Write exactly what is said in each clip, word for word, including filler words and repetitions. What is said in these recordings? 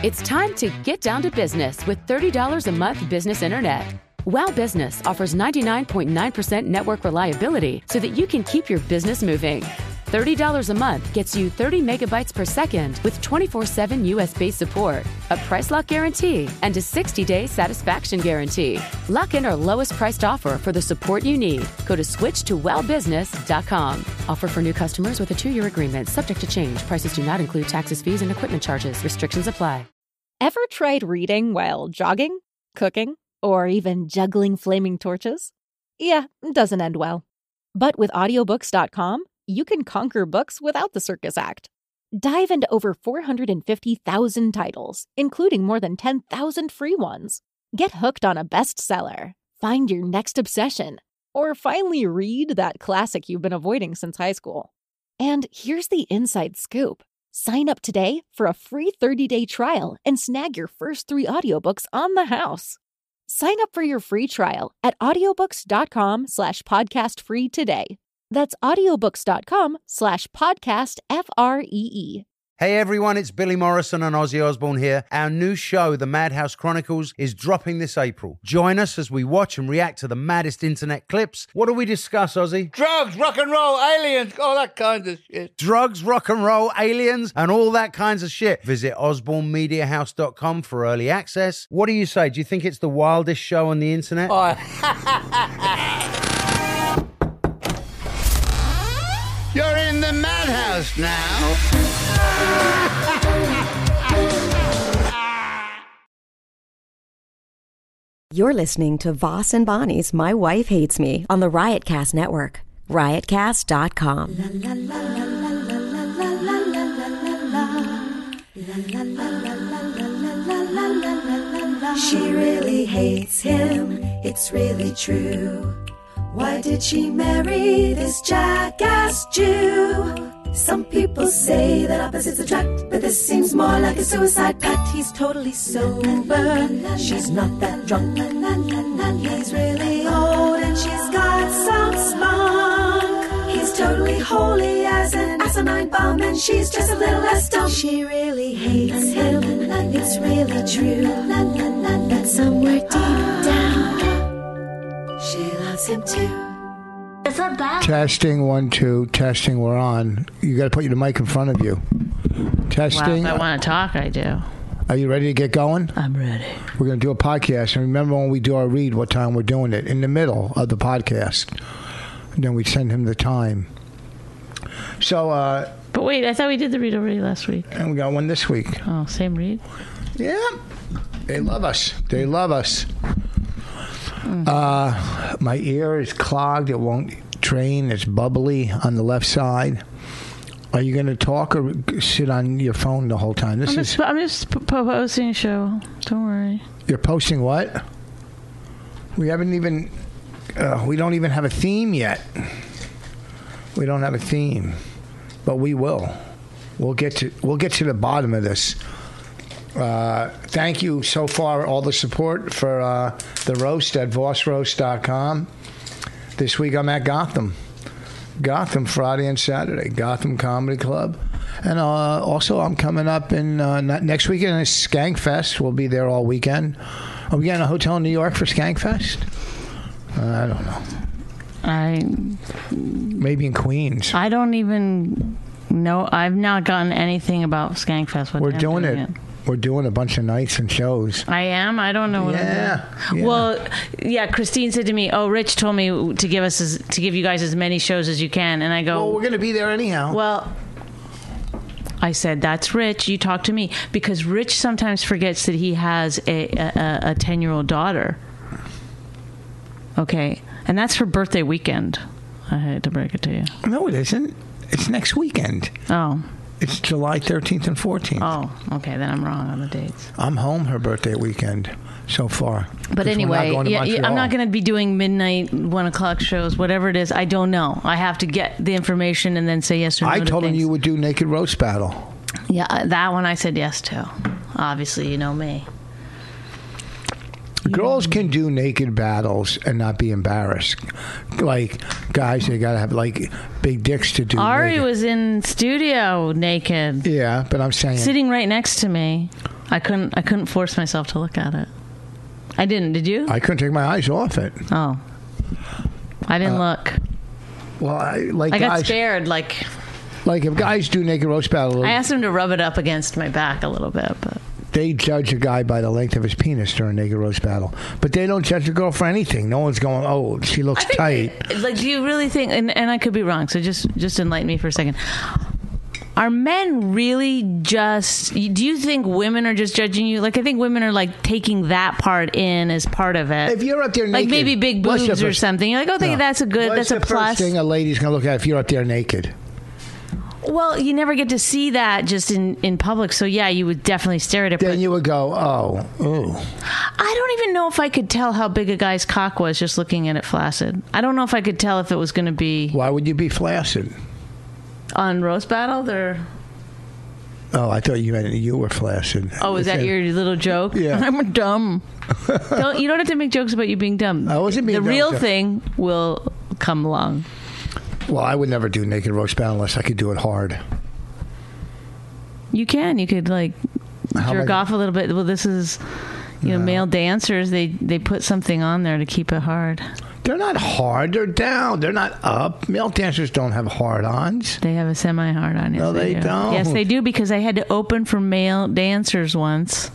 It's time to get down to business with thirty dollars a month business internet. Wow Business offers ninety-nine point nine percent network reliability so that you can keep your business moving. thirty dollars a month gets you thirty megabytes per second with twenty-four seven U S-based support, a price lock guarantee, and a sixty-day satisfaction guarantee. Lock in our lowest priced offer for the support you need. Go to switch to wow business dot com. Offer for new customers with a two-year agreement subject to change. Prices do not include taxes, fees, and equipment charges. Restrictions apply. Ever tried reading while jogging, cooking, or even juggling flaming torches? Yeah, it doesn't end well. But with audiobooks dot com, you can conquer books without the circus act. Dive into over four hundred fifty thousand titles, including more than ten thousand free ones. Get hooked on a bestseller, find your next obsession, or finally read that classic you've been avoiding since high school. And here's the inside scoop. Sign up today for a free thirty-day trial and snag your first three audiobooks on the house. Sign up for your free trial at audiobooks dot com slash podcast free today. That's audiobooks dot com slash podcast F R E E. Hey everyone, it's Billy Morrison and Ozzy Osbourne here. Our new show, The Madhouse Chronicles, is dropping this April. Join us as we watch and react to the maddest internet clips. What do we discuss, Ozzy? Drugs, rock and roll, aliens, all that kind of shit. Drugs, rock and roll, aliens, and all that kinds of shit. Visit osborne media house dot com for early access. What do you say? Do you think it's the wildest show on the internet? Oh. You're in the madhouse now. You're listening to Voss and Bonnie's My Wife Hates Me on the Riotcast Network. riotcast dot com. She really hates him, it's really true. Why did she marry this jackass Jew? Some people say that opposites attract, but this seems more like a suicide pact. He's totally sober, she's not that drunk. He's really old and she's got some spunk. He's totally holy as an asinine bomb, and she's just a little less dumb. She really hates him, it's really true. But somewhere deep down, she loves him too. Is that bad? Testing, one, two, testing, we're on. You got to put your mic in front of you. Testing. Well, if I want to talk, I do. Are you ready to get going? I'm ready. We're going to do a podcast. And remember when we do our read, what time we're doing it? In the middle of the podcast. And then we send him the time. So, uh... But wait, I thought we did the read already last week. And we got one this week. Oh, same read? Yeah. They love us. They love us. Uh, my ear is clogged. It won't drain. It's bubbly on the left side. Are you going to talk or sit on your phone the whole time? This I'm is. just, I'm just p- posting a show. Don't worry. You're posting what? We haven't even. Uh, we don't even have a theme yet. We don't have a theme, but we will. We'll get to. We'll get to the bottom of this. Uh, thank you so far, all the support for uh, the roast at voss roast dot com. This week I'm at Gotham. Gotham Friday and Saturday. Gotham Comedy Club. And uh, also I'm coming up in uh, next weekend is Skankfest. We'll be there all weekend. Are we getting a hotel in New York for Skankfest? Uh, I don't know. I Maybe in Queens. I don't even know. I've not gotten anything about Skankfest. What We're I'm doing, doing it. it. We're doing a bunch of nights and shows. I am? I don't know what yeah, I'm doing. Yeah. Well, yeah, Christine said to me, oh, Rich told me to give us as, to give you guys as many shows as you can. And I go, well, we're going to be there anyhow. Well, I said, that's Rich. You talk to me. Because Rich sometimes forgets that he has a, a, a ten-year-old daughter. Okay. And that's her birthday weekend. I hate to break it to you. No, it isn't. It's next weekend. Oh. It's July thirteenth and fourteenth. Oh, okay. Then I'm wrong on the dates. I'm home her birthday weekend so far. But anyway, yeah, yeah, I'm not going to be doing midnight, one o'clock shows, whatever it is. I don't know. I have to get the information and then say yes or no. I to told him things. you would do Naked Roast Battle. Yeah, uh, that one I said yes to. Obviously, you know me. Girls can do naked battles and not be embarrassed. Like, guys, they got to have, like, big dicks to do Ari naked. was in studio naked. Yeah, but I'm saying... Sitting right next to me. I couldn't. I couldn't force myself to look at it. I didn't. Did you? I couldn't take my eyes off it. Oh, I didn't Uh, look. Well, I like. I got guys, scared. Like, like if guys do naked roast battle, I asked him to rub it up against my back a little bit, but they judge a guy by the length of his penis during naked roast battle, but they don't judge a girl for anything. No one's going, "Oh, she looks tight." Like, do you really think? And, and I could be wrong. So just just enlighten me for a second. Are men really just... Do you think women are just judging you? Like, I think women are, like, taking that part in as part of it. If you're up there naked... Like, maybe big what's the boobs or first- something. You're like, oh, No. that's a good... What's that's a the plus. first thing a lady's going to look at if you're up there naked? Well, you never get to see that just in, in public. So, yeah, you would definitely stare at it. Then but you would go, oh, ooh. I don't even know if I could tell how big a guy's cock was just looking at it flaccid. I don't know if I could tell if it was going to be... Why would you be flaccid? On Roast Battle, or... Oh, I thought you meant you were flaccid. Oh, is that your little joke? Yeah. I'm dumb. don't, you don't have to make jokes about you being dumb. I wasn't being The dumb. real thing will come along. Well, I would never do naked roast battle unless I could do it hard. You can. You could, like, How jerk am I- off a little bit. Well, this is, you know, No. male dancers. They, they put something on there to keep it hard. They're not hard. They're down. They're not up. Male dancers don't have hard-ons. They have a semi-hard on. Yes, No, they do. don't. Yes, they do, because I had to open for male dancers once,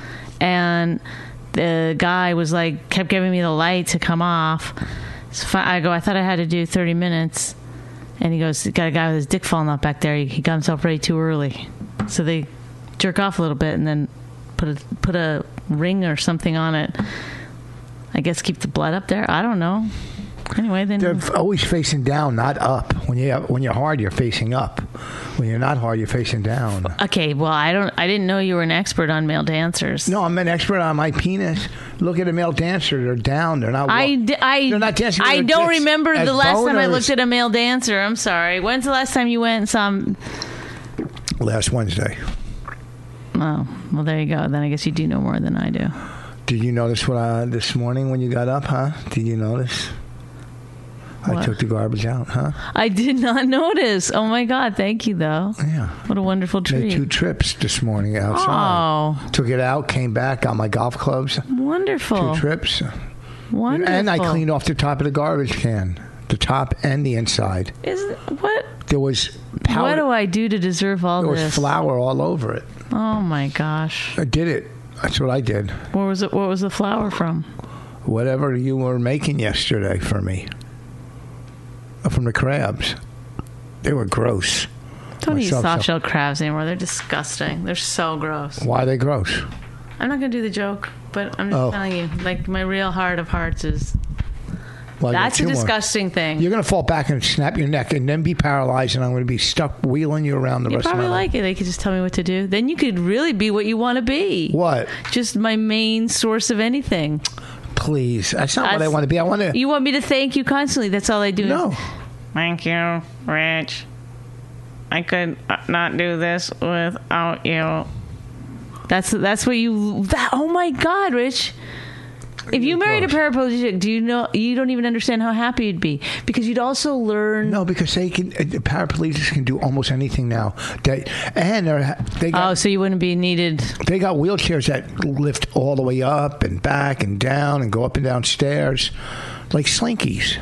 and the guy was like, kept giving me the light to come off. So fi- I go, I thought I had to do thirty minutes, and he goes, got a guy with his dick falling out back there. He, he got himself ready too early, so they jerk off a little bit and then put a put a ring or something on it. I guess keep the blood up there. I don't know. Anyway, then They're always facing down, not up. When you when you're hard, you're facing up. When you're not hard, you're facing down. okay. Well, I don't. I didn't know you were an expert on male dancers. No, I'm an expert on my penis. Look at a male dancer; they're down. They're not. I, d- I, they're not dancing. with I their don't dicks remember as the last time I boners. looked at a male dancer. I'm sorry. When's the last time you went and saw him? Last Wednesday. Oh, well, there you go. Then I guess you do know more than I do. Did you notice what I, this morning when you got up, huh? Did you notice? What? I took the garbage out, huh? I did not notice. Oh, my God. Thank you, though. Yeah. What a wonderful Made treat. two trips this morning outside. Oh, Took it out, came back, got my golf clubs. wonderful. Two trips. Wonderful. And I cleaned off the top of the garbage can. The top and the inside. Is what? There was powder. What do I do to deserve all There was this? flour all over it. Oh, my gosh. I did it. That's what I did. Where was it? What was the flour from? Whatever you were making yesterday for me. From the crabs. They were gross. Don't eat Myself, so- soft shell crabs anymore. They're disgusting. They're so gross. Why are they gross? I'm not going to do the joke, but I'm just Oh. telling you, like, my real heart of hearts is Well, I got that's a two more. disgusting thing. You're going to fall back and snap your neck and then be paralyzed, and I'm going to be stuck wheeling you around the You rest of probably my life. like it. They could just tell me what to do. Then you could really be what you want to be. What? Just my main source of anything. Please. That's not what I That's- want to be. I want to. You want me to thank you constantly. That's all I do. No. Thank you, Rich. I could uh, not do this without you. That's that's what you. That, oh my God, Rich! If you married a paraplegic, do you know you don't even understand how happy you'd be, because you'd also learn. No, because they can. Uh, paraplegics can do almost anything now. They and they're, they got. Oh, so you wouldn't be needed. They got wheelchairs that lift all the way up and back and down and go up and down stairs, like Slinkies.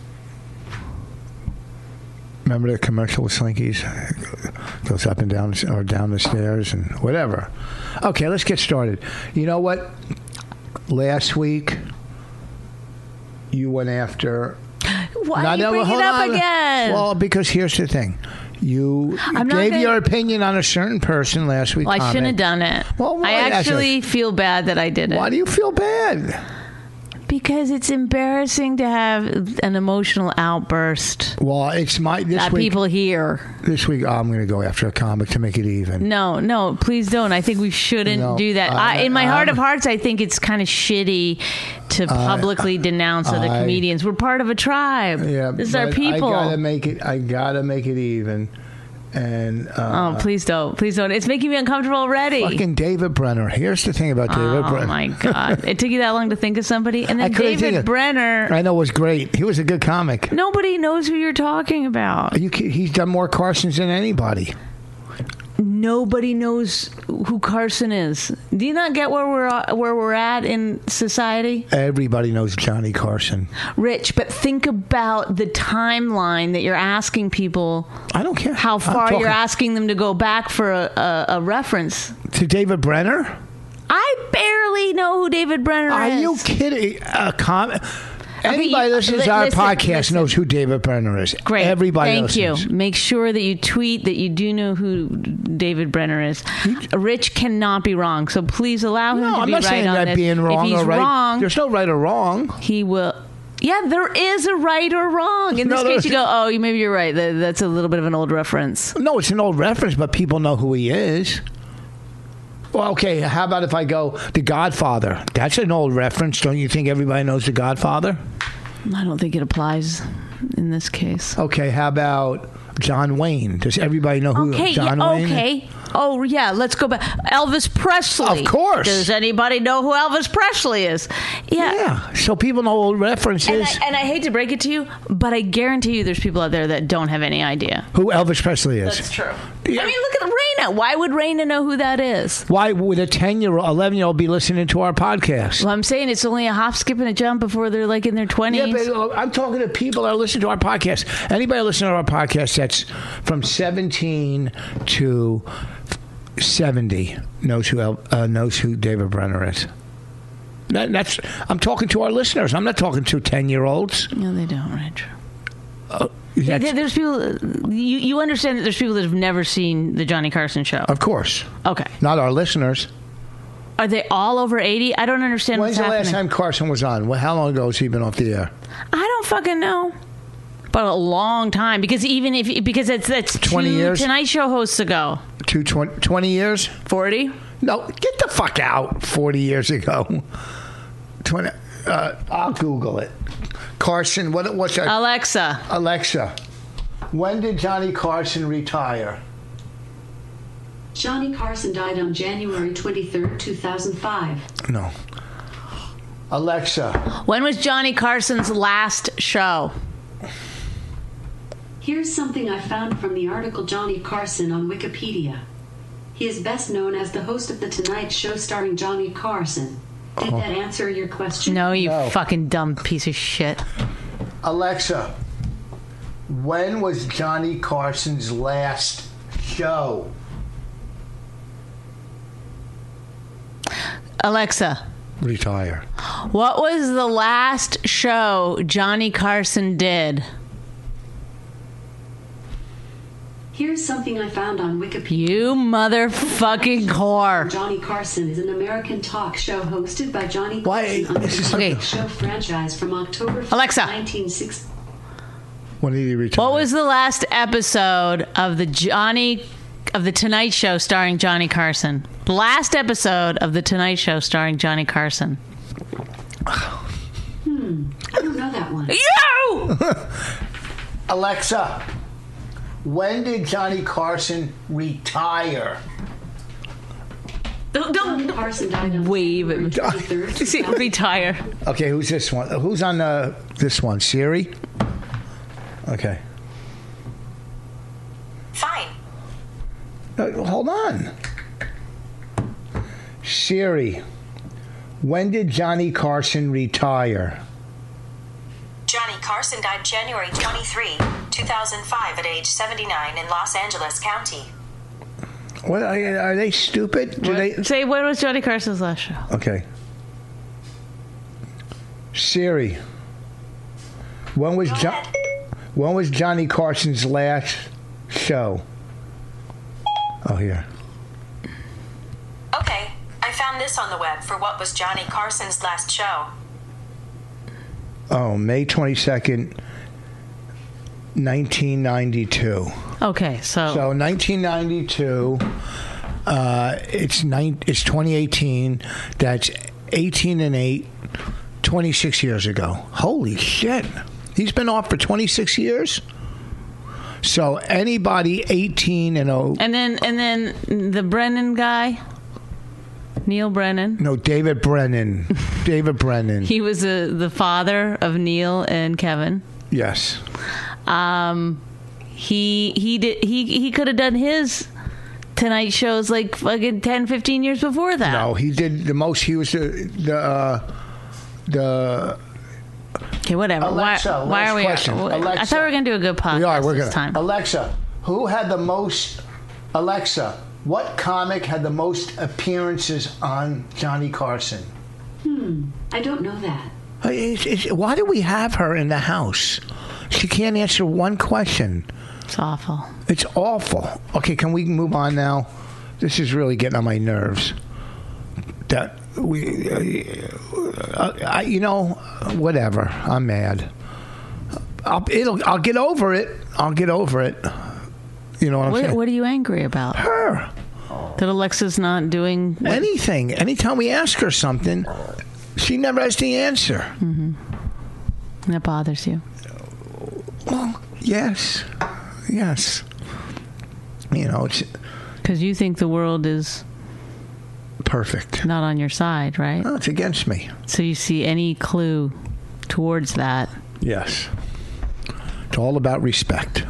Remember the commercial with Slinkies? Goes up and down or down the stairs and whatever. Okay, let's get started. You know what? Last week, you went after. Why Now, are you no, bringing hold it up on. again? Well, because here's the thing. You I'm not gave gonna- your opinion on a certain person last week. Well, I shouldn't have comment. done it. Well, why- I that's actually feel bad that I did it. Why do you feel bad? Because it's embarrassing to have an emotional outburst Well, it's my this that week. people hear. This week, oh, I'm going to go after a comic to make it even. No, no, please don't. I think we shouldn't No, do that. I- I, in my heart I'm- of hearts, I think it's kind of shitty to publicly denounce other I- comedians. We're part of a tribe. Yeah, this is our but people. I gotta make it. I gotta make it even. And uh, oh, please don't. Please don't. It's making me uncomfortable already. fucking David Brenner. Here's the thing about David Oh Brenner. my God. It took you that long to think of somebody? And I then couldn't think David of- Brenner. I know, it was great. He was a good comic. Nobody knows who you're talking about. You, ca- he's done more Carsons than anybody. nobody knows who Carson is. Do you not get where we're where we're at in society? Everybody knows Johnny Carson. Rich, but think about the timeline that you're asking people. I don't care how far talking- you're asking them to go back for a, a, a reference. To David Brenner? I barely know who David Brenner Are is. Are you kidding? Uh, com- Anybody you, listens li- to our listen, podcast listen. knows who David Brenner is. Great. Everybody Thank listens. you. Make sure that you tweet that you do know who David Brenner is. Rich cannot be wrong, so please allow him no, to I'm be not right saying on that this. being wrong if he's or right. wrong, there's no right or wrong. He will. Yeah, there is a right or wrong. In No, this there's- case, you go, oh, maybe you're right. That- That's a little bit of an old reference. No, it's an old reference, but people know who he is. Well, okay, how about if I go The Godfather? That's an old reference. Don't you think everybody knows The Godfather? I don't think it applies in this case. Okay, how about John Wayne? Does everybody know who Okay, John yeah, Wayne is? okay. Oh, yeah, let's go back. Elvis Presley. Of course. Does anybody know who Elvis Presley is? Yeah. Yeah, so people know old references. And I, and I hate to break it to you, but I guarantee you there's people out there that don't have any idea. Who Elvis Presley is. That's true. Yeah. I mean, look at Raina. Why would Raina know who that is? Why would a ten-year-old, eleven-year-old be listening to our podcast? Well, I'm saying it's only a hop, skip, and a jump before they're like in their twenties. Yeah, but uh, I'm talking to people that are listening to our podcast. Anybody listening to our podcast that's from seventeen to seventy knows who El- uh, knows who David Brenner is. That, that's I'm talking to our listeners. I'm not talking to ten-year-olds. No, they don't, right? Uh, There- There's people. You you understand that there's people that have never seen the Johnny Carson show. Of course. Okay. Not our listeners. Are they all over eighty? I don't understand When's what's the happening. last time Carson was on? Well, how long ago has he been off the air? I don't fucking know. But a long time, because even if because it's that's twenty two years? Tonight Show hosts ago. Two, twenty, twenty years? Forty? No, get the fuck out. Forty years ago. Twenty. Uh, I'll Google it. Carson. What? What's that? Alexa. Alexa. When did Johnny Carson retire? Johnny Carson died on January twenty-third, two thousand five. No. Alexa. When was Johnny Carson's last show? Here's something I found from the article Johnny Carson on Wikipedia. He is best known as the host of The Tonight Show starring Johnny Carson. Did that answer your question? No, you No. fucking dumb piece of shit. Alexa. When was Johnny Carson's last show? Alexa. Retire. What was the last show Johnny Carson did? Here's something I found on Wikipedia. You motherfucking whore. Johnny Carson is an American talk show hosted by Johnny Why- Carson on the this is- Tonight Okay. Show franchise from October Alexa. nineteen sixty. When did he retire? What was the last episode of the Johnny of the Tonight Show starring Johnny Carson? The last episode of the Tonight Show starring Johnny Carson. Hmm, I don't know that one. You! Alexa. When did Johnny Carson retire? Don't, Johnny don't Carson died on wave January it. twenty-third, See, retire. Okay, who's this one? Who's on uh, this one? Siri? Okay. Fine. No, hold on. Siri, when did Johnny Carson retire? Johnny Carson died January twenty-third, two thousand five at age seventy-nine in Los Angeles County. What are, are they stupid? Do they? Say, when was Johnny Carson's last show? Okay. Siri, when was Go jo- ahead. when was Johnny Carson's last show? Oh, here. Okay, I found this on the web for what was Johnny Carson's last show. Oh, May twenty-second, nineteen ninety-two. Okay, so, So nineteen ninety-two, uh, it's nine, it's twenty eighteen. That's eighteen and eight, twenty-six years ago. Holy shit! He's been off for twenty-six years. So anybody eighteen and oh, and then and then the Brennan guy, Neil Brennan. no, David Brennan, David Brennan. He was uh, the father of Neil and Kevin. Yes. Um, he he did he he could have done his Tonight Shows like fucking ten, fifteen years before that. No, he did the most. He was the the uh, the. Okay, whatever. Alexa, why, why are we? question. I Alexa. thought we were gonna do a good podcast. We are. We're this gonna. time. Alexa, who had the most? Alexa, what comic had the most appearances on Johnny Carson? Hmm. I don't know that. It's, it's, why do we have her in the house? She can't answer one question. It's awful. It's awful. Okay, can we move on now? This is really getting on my nerves. That we, uh, I, you know, whatever. I'm mad. I'll, it'll, I'll get over it. I'll get over it. You know what I'm what, saying? What are you angry about? Her. That Alexa's not doing what? Anything. Anytime we ask her something, she never has the answer. Mm-hmm. That bothers you. Well, yes. Yes. You know, it's... Because you think the world is... perfect. Not on your side, right? No, it's against me. So you see any clue towards that? Yes. It's all about respect.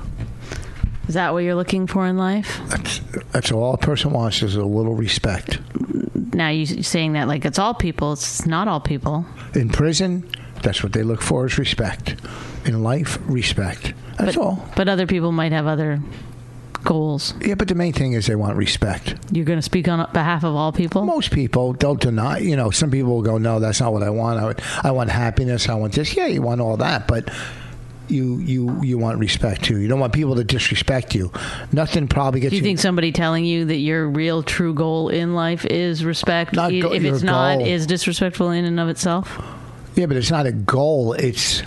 Is that what you're looking for in life? That's that's all a person wants is a little respect. Now you're saying that like it's all people. It's not all people. In prison, that's what they look for is respect. In life, respect. That's but, all. But other people might have other goals. Yeah, but the main thing is they want respect. You're going to speak on behalf of all people? Most people don't deny. You know, some people will go, no, that's not what I want. I, would, I want happiness. I want this. Yeah, you want all that, but... You, you you want respect too. You don't want people to disrespect you. Nothing probably gets Do you, you think somebody telling you that your real true goal in life is respect, not go, if it's not, goal. is disrespectful in and of itself? Yeah, but it's not a goal. It's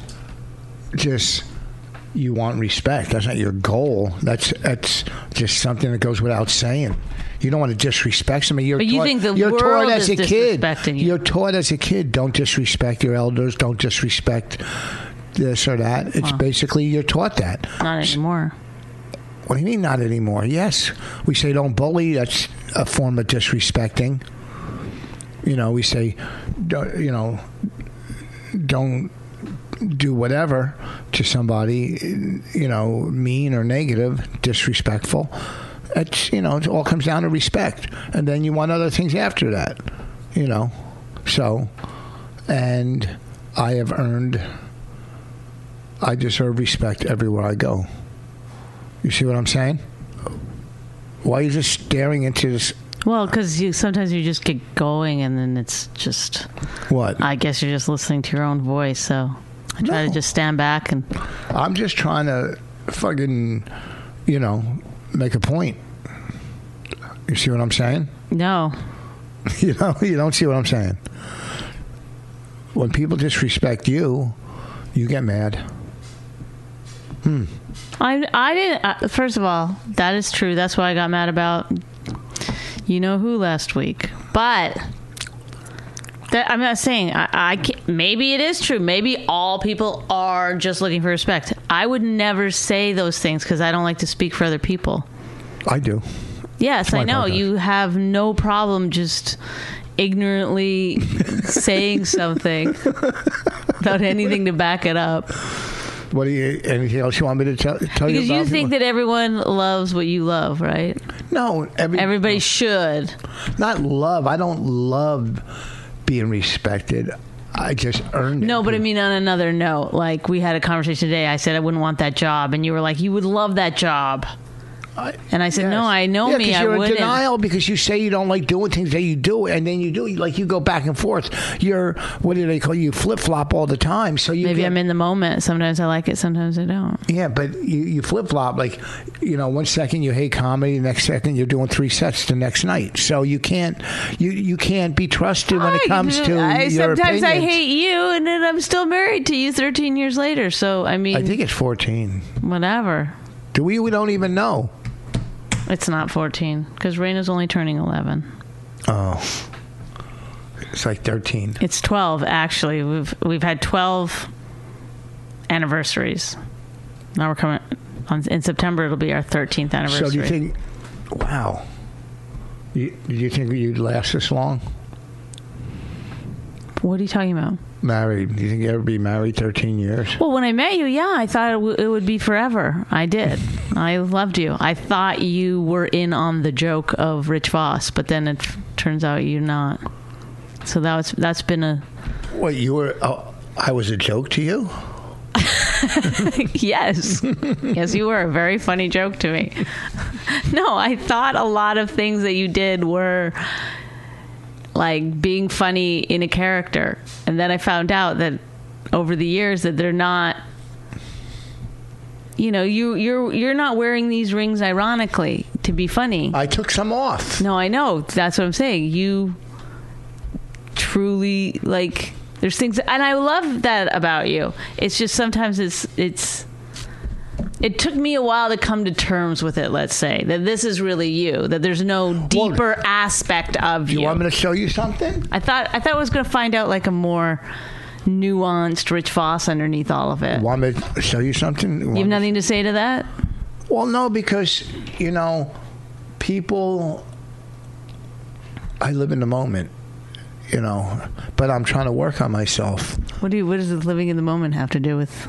just you want respect. That's not your goal. That's that's just something that goes without saying. You don't want to disrespect somebody. You're but you taught, think the you're world taught as is a kid. disrespecting you. You're taught as a kid, don't disrespect your elders. Don't disrespect this or that. It's wow. basically you're taught that. Not anymore. What do you mean not anymore? Yes. We say don't bully. That's a form of disrespecting. You know, we say, you know, don't do whatever to somebody, you know, mean or negative, disrespectful. It's, you know, it all comes down to respect. And then you want other things after that, you know. So, and I have earned... I deserve respect everywhere I go. You see what I'm saying? Why are you just staring into this? Well, because you sometimes you just get going and then it's just... What? I guess you're just listening to your own voice, so I try no. to just stand back and... I'm just trying to fucking, you know, make a point. You see what I'm saying? No. You know, you don't see what I'm saying. When people disrespect you, you get mad. Hmm. I I didn't. Uh, first of all, that is true. That's what I got mad about. You know who last week, but that, I'm not saying I. I can't, maybe it is true. Maybe all people are just looking for respect. I would never say those things because I don't like to speak for other people. I do. Yes, I know. Podcast. You have no problem just ignorantly saying something without anything to back it up. What do you? Anything else you want me to tell, tell because you about? Because you think that everyone loves what you love, right? No, every, everybody no. should. Not love. I don't love being respected. I just earned it. No, but I mean on another note, like we had a conversation today. I said I wouldn't want that job, and you were like, you would love that job. I, and I said, yes. no, I know yeah, me. I you're wouldn't. in denial because you say you don't like doing things that you do, and then you do. Like you go back and forth. You're what do they call you? Flip flop all the time. So you maybe get, I'm in the moment. Sometimes I like it. Sometimes I don't. Yeah, but you, you flip flop. Like you know, one second you hate comedy, the next second you're doing three sets the next night. So you can't you you can't be trusted when I, it comes to I, your sometimes opinions. I hate you, and then I'm still married to you thirteen years later. So I mean, I think it's fourteen. Whatever. Do we? We don't even know. It's not fourteen because Raina's only turning eleven. Oh, it's like thirteen. It's twelve actually. We've we've had twelve anniversaries. Now we're coming on in September. It'll be our thirteenth anniversary. So do you think? Wow. You, do you think you'd last this long? What are you talking about? Married. Do you think you ever be married thirteen years? Well, when I met you, yeah, I thought it, w- it would be forever. I did. I loved you. I thought you were in on the joke of Rich Voss, but then it f- turns out you're not. So that was that's been a. What you were? Oh, I was a joke to you. Yes. Yes, you were a very funny joke to me. No, I thought a lot of things that you did were like being funny in a character. And then I found out that over the years that they're not, you know, you, you're, you're not wearing these rings ironically to be funny. I took some off. No, I know. That's what I'm saying. You truly like... There's things, and I love that about you. It's just sometimes it's it's. It took me a while to come to terms with it. Let's say that this is really you. That there's no deeper well, aspect of you. You want me to show you something? I thought I thought I was going to find out like a more nuanced Rich Voss underneath all of it. You want me to show you something? You, you have nothing to say to that? Well, no, because you know, people. I live in the moment. You know, but I'm trying to work on myself. What do you, what does living in the moment have to do with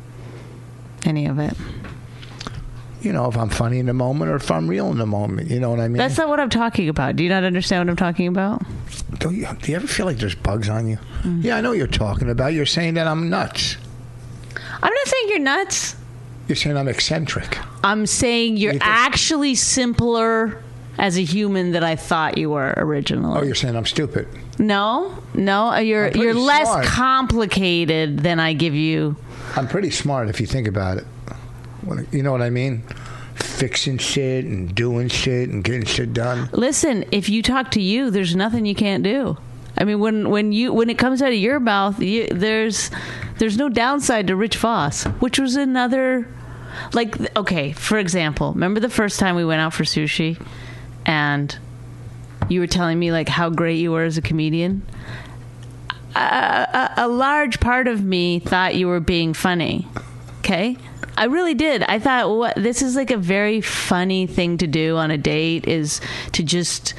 any of it? You know, if I'm funny in the moment or if I'm real in the moment. You know what I mean? That's not what I'm talking about. Do you not understand what I'm talking about? Do you, do you ever feel like there's bugs on you? Mm. Yeah, I know what you're talking about. You're saying that I'm nuts. I'm not saying you're nuts. You're saying I'm eccentric. I'm saying you're you actually simpler as a human than I thought you were originally. Oh, you're saying I'm stupid. No, no, you're you're less smart. complicated than I give you. I'm pretty smart if you think about it. You know what I mean? Fixing shit and doing shit and getting shit done. Listen, if you talk to you, there's nothing you can't do. I mean, when when you when it comes out of your mouth, you, there's there's no downside to Rich Voss, which was another. Like, okay, for example, remember the first time we went out for sushi, and you were telling me like how great you were as a comedian. A, a, a large part of me thought you were being funny. Okay, I really did. I thought, what this is like a very funny thing to do on a date is to just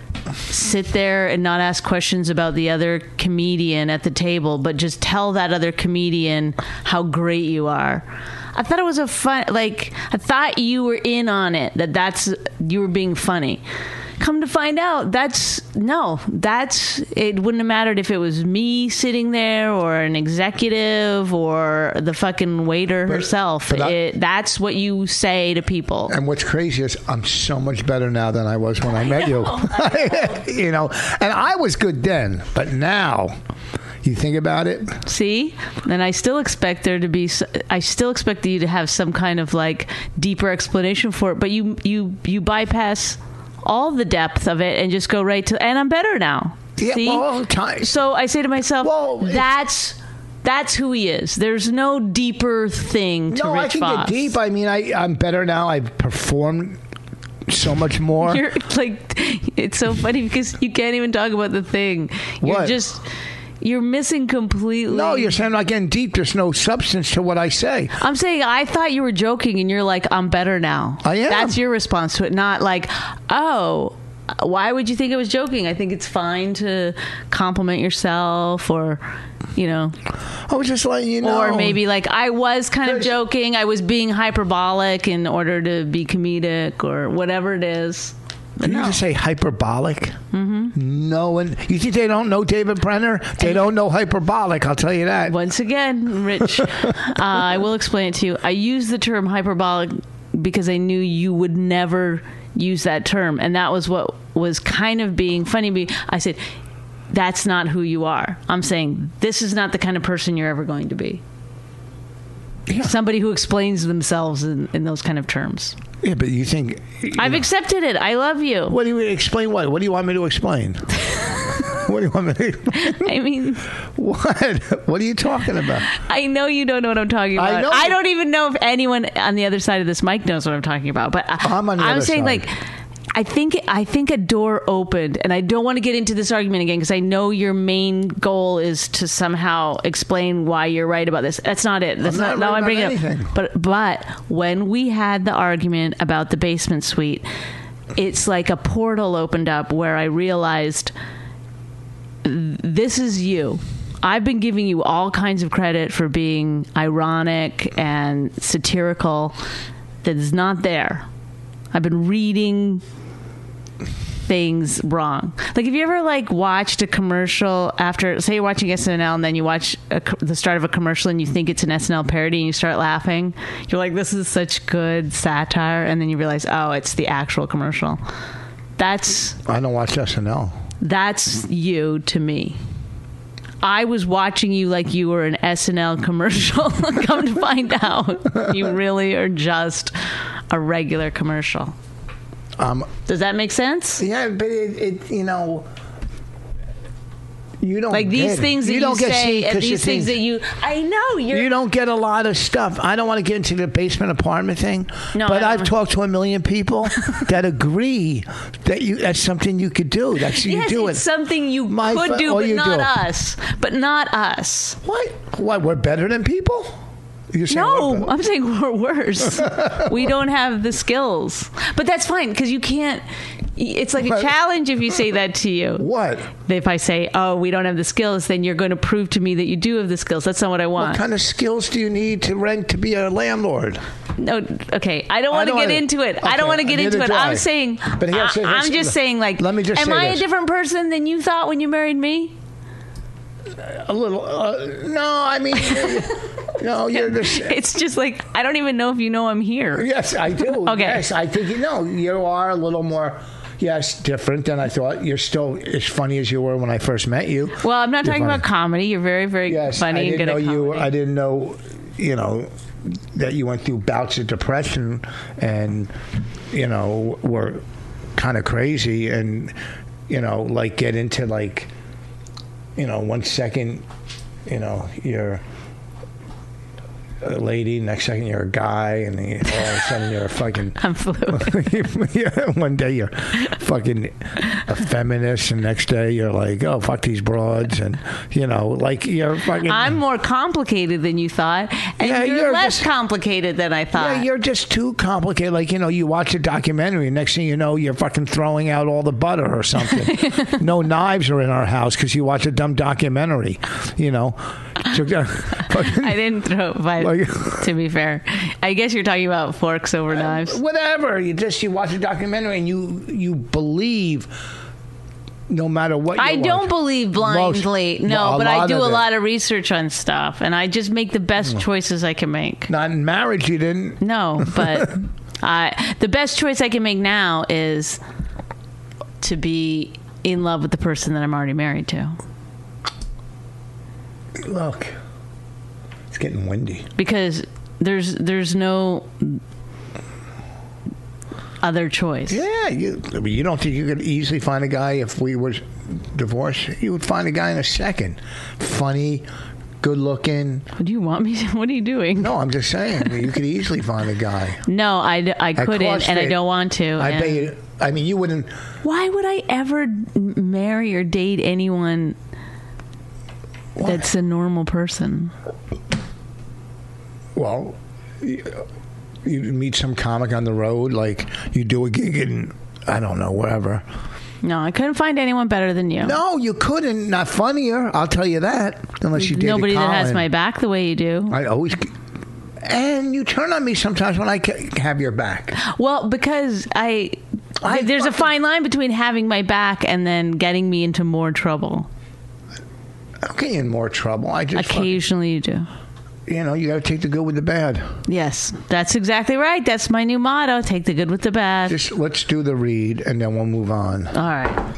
sit there and not ask questions about the other comedian at the table, but just tell that other comedian how great you are. I thought it was a fun, like, I thought you were in on it, that that's, you were being funny. Come to find out, that's, no, that's, it wouldn't have mattered if it was me sitting there or an executive or the fucking waiter but, herself. But I, it, that's what you say to people. And what's crazy is I'm so much better now than I was when I, I met know, you. I know. You know, and I was good then, but now... You think about it? See? And I still expect there to be, I still expect you to have some kind of like deeper explanation for it, but you, you, you bypass all the depth of it and just go right to, and I'm better now. Yeah, See? well, time. So I say to myself, well, that's, that's who he is. There's no deeper thing to no, Rich I can Voss. get deep. I mean, I, I'm better now. I've performed so much more. You're like, it's so funny because you can't even talk about the thing. You're what? just... You're missing completely. No, you're saying I'm not getting deep. There's no substance to what I say. I'm saying I thought you were joking, and you're like, I'm better now. I am. That's your response to it, not like, oh, why would you think I was joking? I think it's fine to compliment yourself or, you know. I was just letting you know. Or maybe like, I was kind of joking. I was being hyperbolic in order to be comedic or whatever it is. Did no. you just say hyperbolic? Mm-hmm. No, and you think they don't know David Brenner? They and don't know hyperbolic, I'll tell you that. Once again, Rich, uh, I will explain it to you. I use the term hyperbolic because I knew you would never use that term. And that was what was kind of being funny. I said, that's not who you are. I'm saying, this is not the kind of person you're ever going to be. Yeah. Somebody who explains themselves in, in those kind of terms. Yeah, but you think... You I've know, accepted it. I love you. What do you explain? What? What do you want me to explain? What do you want me to explain? I mean... What? What are you talking about? I know you don't know what I'm talking about. I, know I don't even know if anyone on the other side of this mic knows what I'm talking about. But I'm on the I'm other saying, side. like... I think I think a door opened, and I don't want to get into this argument again because I know your main goal is to somehow explain why you're right about this. That's not it. That's I'm not, not, right I'm bringing about it up. But but when we had the argument about the basement suite, it's like a portal opened up where I realized this is you. I've been giving you all kinds of credit for being ironic and satirical that is not there. I've been reading things wrong. Like, have you ever like watched a commercial after, say you're watching S N L and then you watch a, the start of a commercial and you think it's an S N L parody and you start laughing? You're like, this is such good satire, and then you realize, oh, it's the actual commercial. That's I don't watch S N L. That's you to me. I was watching you like you were an S N L commercial. Come to find out, you really are just a regular commercial. Um, Does that make sense? Yeah, but it, it you know, you don't like these get things it. that you, you, don't get, say, see, and these things see, that you. I know you're. You don't get a lot of stuff. I don't want to get into the basement apartment thing, no, but I I've talked to a million people that agree that you that's something you could do. That's you yes, do it's it. something you My, could do, but you not do. us. But not us. What? What? We're better than people? You're saying no, I'm saying we're worse. We don't have the skills. But that's fine, because you can't. It's like a challenge if you say that to you. What? If I say, oh, we don't have the skills, then you're going to prove to me that you do have the skills. That's not what I want. What kind of skills do you need to rent to be a landlord? No, okay. I don't want to get wanna, into it. Okay, I don't want to get into it. I. I'm saying, but here, I, so I'm just saying, like, let me just am say I this. a different person than you thought when you married me? A little. Uh, no, I mean, no, you're just. It's just like, I don't even know if you know I'm here. Yes, I do. Okay. Yes, I think you know. You are a little more. Yes, different than I thought. You're still as funny as you were when I first met you. Well, I'm not You're talking funny. about comedy. You're very, very yes, funny I and didn't good know at you. comedy. I didn't know, you know, that you went through bouts of depression and, you know, were kind of crazy and, you know, like get into like, you know, one second, you know, you're a lady, next second you're a guy, and then all of a sudden you're a fucking. I'm fluid. Yeah, one day you're fucking a feminist, and next day you're like, oh, fuck these broads, and you know, like you're fucking. I'm more complicated than you thought, and Yeah, you're, you're less just- complicated than I thought. Yeah, you're just too complicated. Like, you know, you watch a documentary, and next thing you know, you're fucking throwing out all the butter or something. No knives are in our house because you watch a dumb documentary, you know. So, uh, fucking- I didn't throw, but Like- to be fair, I guess you're talking about forks over knives. whatever. You just you watch a documentary and you you believe no matter what. You I watch. don't believe blindly, Most- no, well, a but I lot do of a it. lot of research on stuff, and I just make the best choices I can make. Not in marriage, you didn't. No, but I, the best choice I can make now is to be in love with the person that I'm already married to. Look, it's getting windy. Because there's there's no other choice. Yeah, you I mean, you don't think you could easily find a guy if we were divorced? You would find a guy in a second. Funny, good looking. What do you want me to, what are you doing? No, I'm just saying you could easily find a guy. No, I, I At couldn't, and I CrossFit, don't want to. I and bet you. I mean, you wouldn't. Why would I ever m- marry or date anyone What? that's a normal person? Well, you, you meet some comic on the road, like you do a gig in, I don't know, wherever. No, I couldn't find anyone better than you. No, you couldn't. Not funnier. I'll tell you that. Unless you did Nobody that has Colin. my back the way you do. I always. And you turn on me sometimes when I ca- have your back. Well, because I, I there's a fucking- fine line between having my back and then getting me into more trouble. I'll get you in more trouble. I just. Occasionally, you do. fucking- you know, you got to take the good with the bad. Yes, that's exactly right. That's my new motto: take the good with the bad. Just let's do the read, and then we'll move on. All right.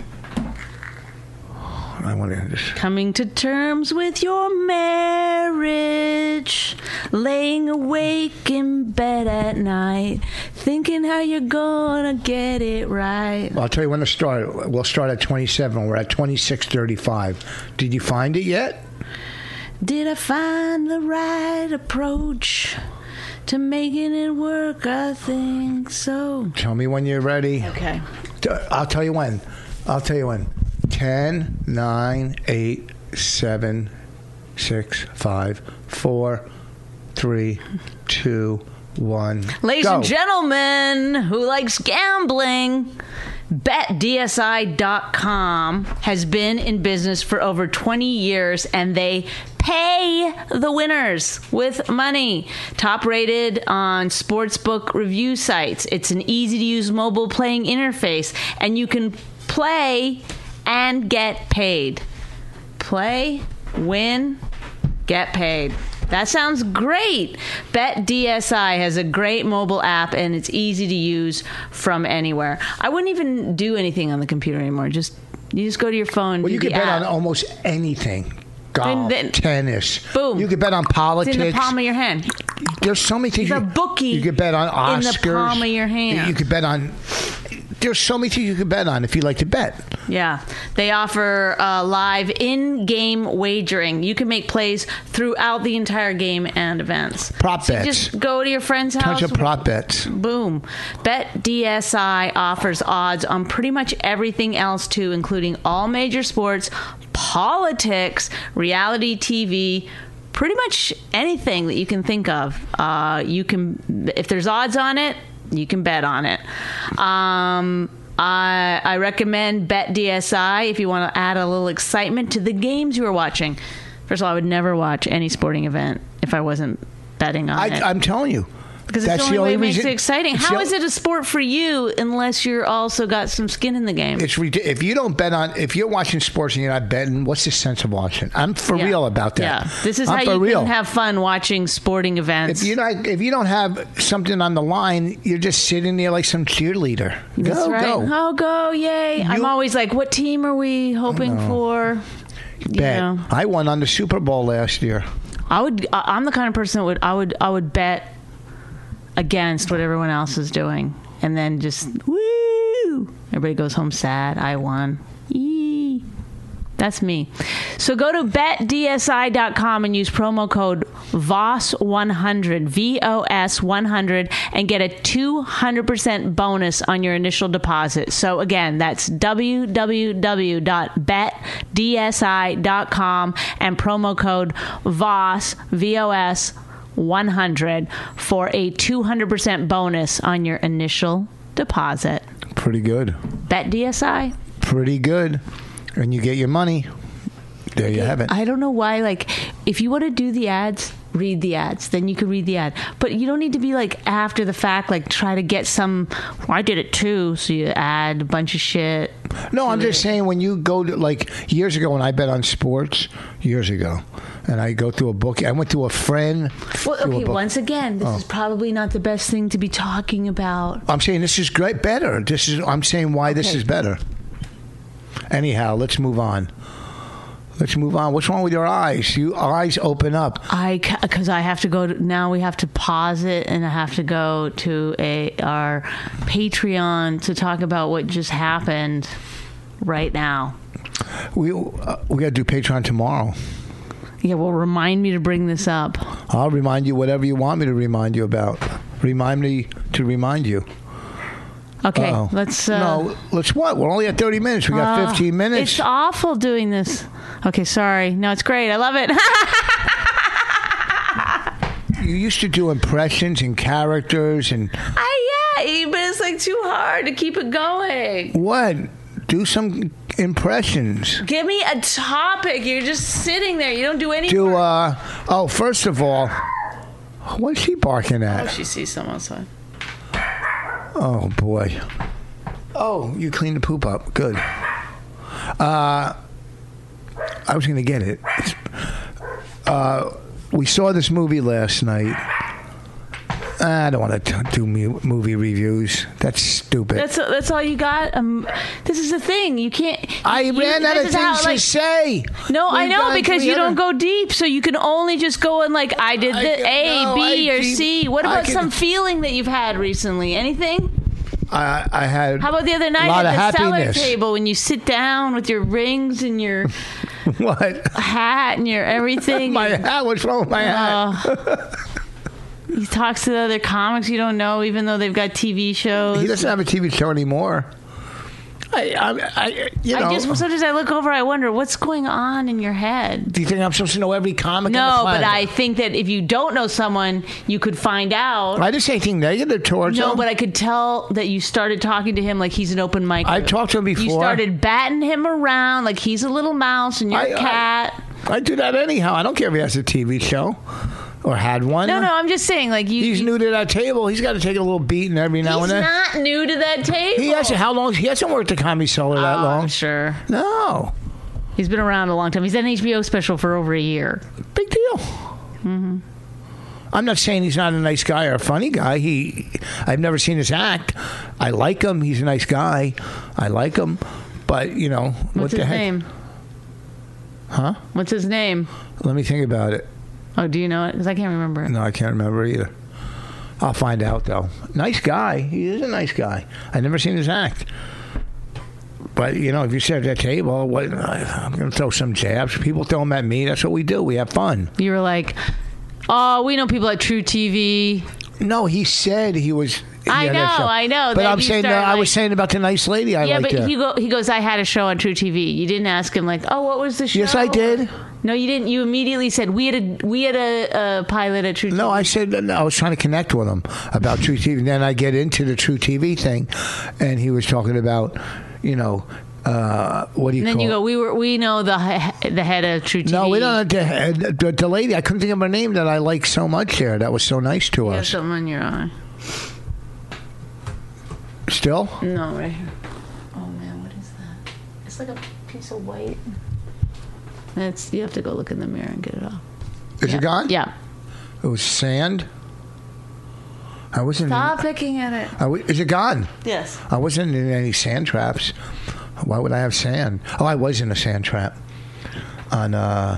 I want to just. Coming to terms with your marriage, laying awake in bed at night, thinking how you're gonna get it right. Well, I'll tell you when to start. We'll start at twenty-seven. We're at twenty-six thirty-five. Did you find it yet? Did I find the right approach to making it work? I think so. Tell me when you're ready. Okay. I'll tell you when. I'll tell you when. Ten, nine, eight, seven, six, five, four, three, two, one. Ladies Go. and gentlemen who likes gambling, Bet D S I dot com has been in business for over twenty years, and they pay the winners with money. Top rated on sportsbook review sites. It's an easy-to-use mobile playing interface, and you can play and get paid. Play, win, get paid. That sounds great. Bet D S I has a great mobile app, and it's easy to use from anywhere. I wouldn't even do anything on the computer anymore. Just you just go to your phone. Well, do you the can bet app. on almost anything. Golf, then- tennis. Boom. You can bet on politics. It's in the palm of your hand. There's so many things. The you, bookie You can bet on Oscars. in the palm of your hand. You can bet on. There's so many things you can bet on if you like to bet. Yeah. They offer uh, live in-game wagering. You can make plays throughout the entire game and events. Prop So you bets. just go to your friend's house. Tons of prop bets. Boom. Bet D S I offers odds on pretty much everything else, too, including all major sports, politics, reality T V, pretty much anything that you can think of. Uh, you can, if there's odds on it, you can bet on it. Um, I, I recommend Bet D S I if you want to add a little excitement to the games you are watching. First of all, I would never watch any sporting event if I wasn't betting on I, it. I'm telling you. Because it's That's the only, the only way it makes reason- it exciting. it's How the- is it a sport for you unless you're also got some skin in the game? It's rid- if you don't bet on if you're watching sports and you're not betting, what's the sense of watching? I'm for Yeah. real about that. Yeah, this is I'm how for you real. can have fun watching sporting events. If you not if you don't have something on the line, you're just sitting there like some cheerleader. That's go right. go. Oh, go! Yay! I'm You- always like, what team are we hoping for? You Bet. know. I won on the Super Bowl last year. I would. I- I'm the kind of person that would. I would. I would bet against what everyone else is doing, and then just woo! Everybody goes home sad. I won. Yee. That's me. So go to bet D S I dot com and use promo code V O S one hundred, V O S one hundred, and get a two hundred percent bonus on your initial deposit. So again, that's w w w dot bet D S I dot com and promo code V O S, V O S one hundred for a two hundred percent bonus on your initial deposit. Pretty good. Bet D S I. Pretty good. And you get your money. There you have it. I don't know why, like, if you want to do the ads, read the ads. Then you can read the ad. But you don't need to be, like, after the fact, like, try to get some, well, I did it too, so you add a bunch of shit. No, I'm just saying when you go to, like, years ago when I bet on sports, years ago, and I go through a book, I went to a friend. Well, through a okay, book. once again, this Oh. is probably not the best thing to be talking about. I'm saying this is great, better. This is. I'm saying why this Okay. is better. Anyhow, let's move on. Let's move on. What's wrong with your eyes? You eyes open up. I because I have to go to, now we have to pause it and I have to go to a our Patreon to talk about what just happened right now. We uh, we got to do Patreon tomorrow. Yeah, well, remind me to bring this up. I'll remind you whatever you want me to remind you about. Remind me to remind you. Okay, Uh-oh. let's. Uh, no, let's what? We're only at thirty minutes. We got uh, fifteen minutes. It's awful doing this. Okay, sorry. No, it's great. I love it. You used to do impressions and characters and I yeah, but it's like too hard to keep it going. what? Do some impressions. Give me a topic. You're just sitting there. You don't do any. Do uh oh, first of all, what's she barking Oh, at? she sees someone outside. Oh boy. Oh, you cleaned the poop up. Good. Uh, I was going to get it. It's, uh, we saw this movie last night. I don't want to do mu- movie reviews. That's stupid. That's that's all you got. Um, this is the thing. You can't. I you, ran out this of is how, things to like, say. No, I We've know gone because three you don't other- go deep, so you can only just go in like I did I the can- A, no, B, I or keep- C. What I about can- some feeling that you've had recently? Anything? I, I had How about the other a night lot at of the cellar happiness. table when you sit down with your rings and your What? hat and your everything? My hat? What's wrong with my hat? Uh, he talks to the other comics you don't know, even though they've got T V shows. He doesn't have a T V show anymore. I, I, I you know. I just sometimes I look over, I wonder what's going on in your head. Do you think I'm supposed to know every comic? No, on the planet? but I think that if you don't know someone, you could find out. I didn't say anything negative towards him. No, but I could tell that you started talking to him like he's an open mic. I've talked to him before. You started batting him around like he's a little mouse and you're I, a cat. I, I do that anyhow. I don't care if he has a T V show. Or had one. No, no, I'm just saying, like you. He's you, new to that table. He's got to take a little beating every now and then. He's not new to that table. He hasn't. How long? He hasn't worked at Comedy Cellar that oh, long. I'm sure. No. He's been around a long time. He's had an H B O special for over a year. Big deal. Mm-hmm. I'm not saying he's not a nice guy or a funny guy. He, I've never seen his act. I like him. He's a nice guy. I like him. But you know, what's what the his heck? name? Huh? What's his name? Let me think about it. Oh, do you know it? Because I can't remember it. No, I can't remember either. I'll find out, though. Nice guy. He is a nice guy. I've never seen his act. But, you know, if you sit at that table, what, I'm going to throw some jabs. People throw them at me. That's what we do. We have fun. You were like, oh, we know people at True T V. No, he said he was... I yeah, know, I know. But Then I'm you saying, start, uh, I like- was saying about the nice lady I Yeah, liked. but her. he, go, he goes, I had a show on True T V. You didn't ask him, like, oh, what was the show? Yes, I did. No, you didn't. You immediately said, we had a we had a, a pilot at True T V. No, I said no, I was trying to connect with him about True T V. And then I get into the True T V thing, and he was talking about, you know, uh, what do you And then call you it? go, we were we know the he- the head of True T V. No, we don't. The, the, the lady, I couldn't think of her name that I liked so much there. That was so nice to You have us. something on your eye. Still? No, right here. Oh man, what is that? It's like a piece of white. It's you have to go look in the mirror and get it off. Is yeah. it gone? Yeah. It was sand. I wasn't. Stop in, picking at it. I, is it gone? Yes. I wasn't in any sand traps. Why would I have sand? Oh, I was in a sand trap on uh,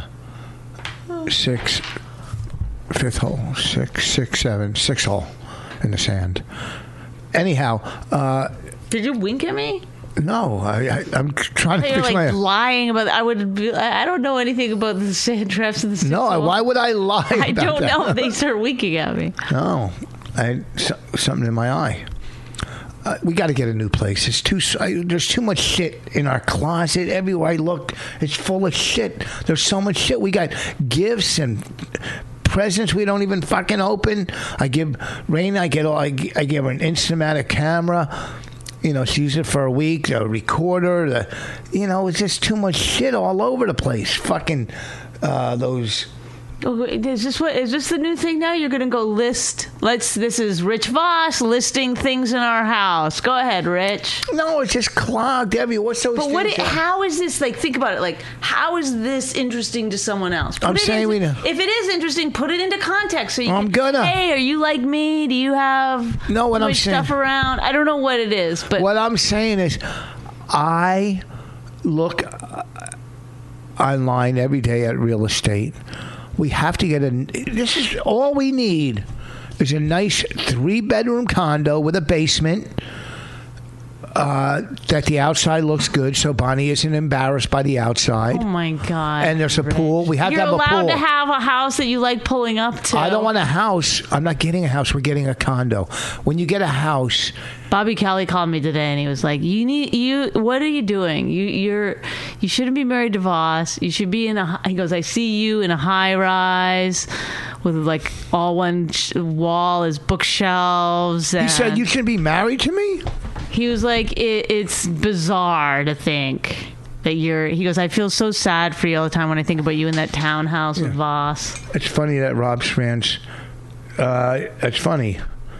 six, fifth hole, six, six, seven, six hole in the sand. Anyhow, uh, did you wink at me? No, I, I, I'm trying to You're fix like my. lying about. I would. Be, I don't know anything about the sand traps and the. Six No, hole. why would I lie? I about don't that? know. They start winking at me. No, I so, something in my eye. Uh, we got to get a new place. It's too. I, there's too much shit in our closet. Everywhere I look, it's full of shit. There's so much shit. We got gifts and presents we don't even fucking open. I give Raina. I get all. I, I give her an Instamatic camera. You know, she used it for a week. The recorder. The, you know, it's just too much shit all over the place. Fucking uh, those. Oh, is this what? Is this the new thing now? You're gonna go list. Let's. This is Rich Voss listing things in our house. Go ahead, Rich. No, it's just clogged everywhere. What's those? But what? things It, that- how is this? Like, think about it. Like, how is this interesting to someone else? Put I'm it saying into- we know. If it is interesting, put it into context. So you I'm can, gonna. Hey, are you like me? Do you have No, what too I'm much saying- stuff around? I don't know what it is, but What I'm saying is, I look uh, online every day at real estate. We have to get a. This is all we need. Is a nice three-bedroom condo with a basement. Uh, that the outside looks good, so Bonnie isn't embarrassed by the outside. oh my god! And there's a pool. We have You're to have a allowed pool. to have a house that you like pulling up to. I don't want a house. I'm not getting a house. We're getting a condo. When you get a house, Bobby Kelly called me today and he was like, "You need you. What are you doing? You you're you shouldn't be married to Voss. You should be in a." He goes, "I see you in a high rise with like all one sh- wall is bookshelves." he And said, "You should be married to me." He was like, it, "It's bizarre to think that you're." He goes, "I feel so sad for you all the time when I think about you in that townhouse with Voss." It's funny that Rob Strange. Uh, it's funny.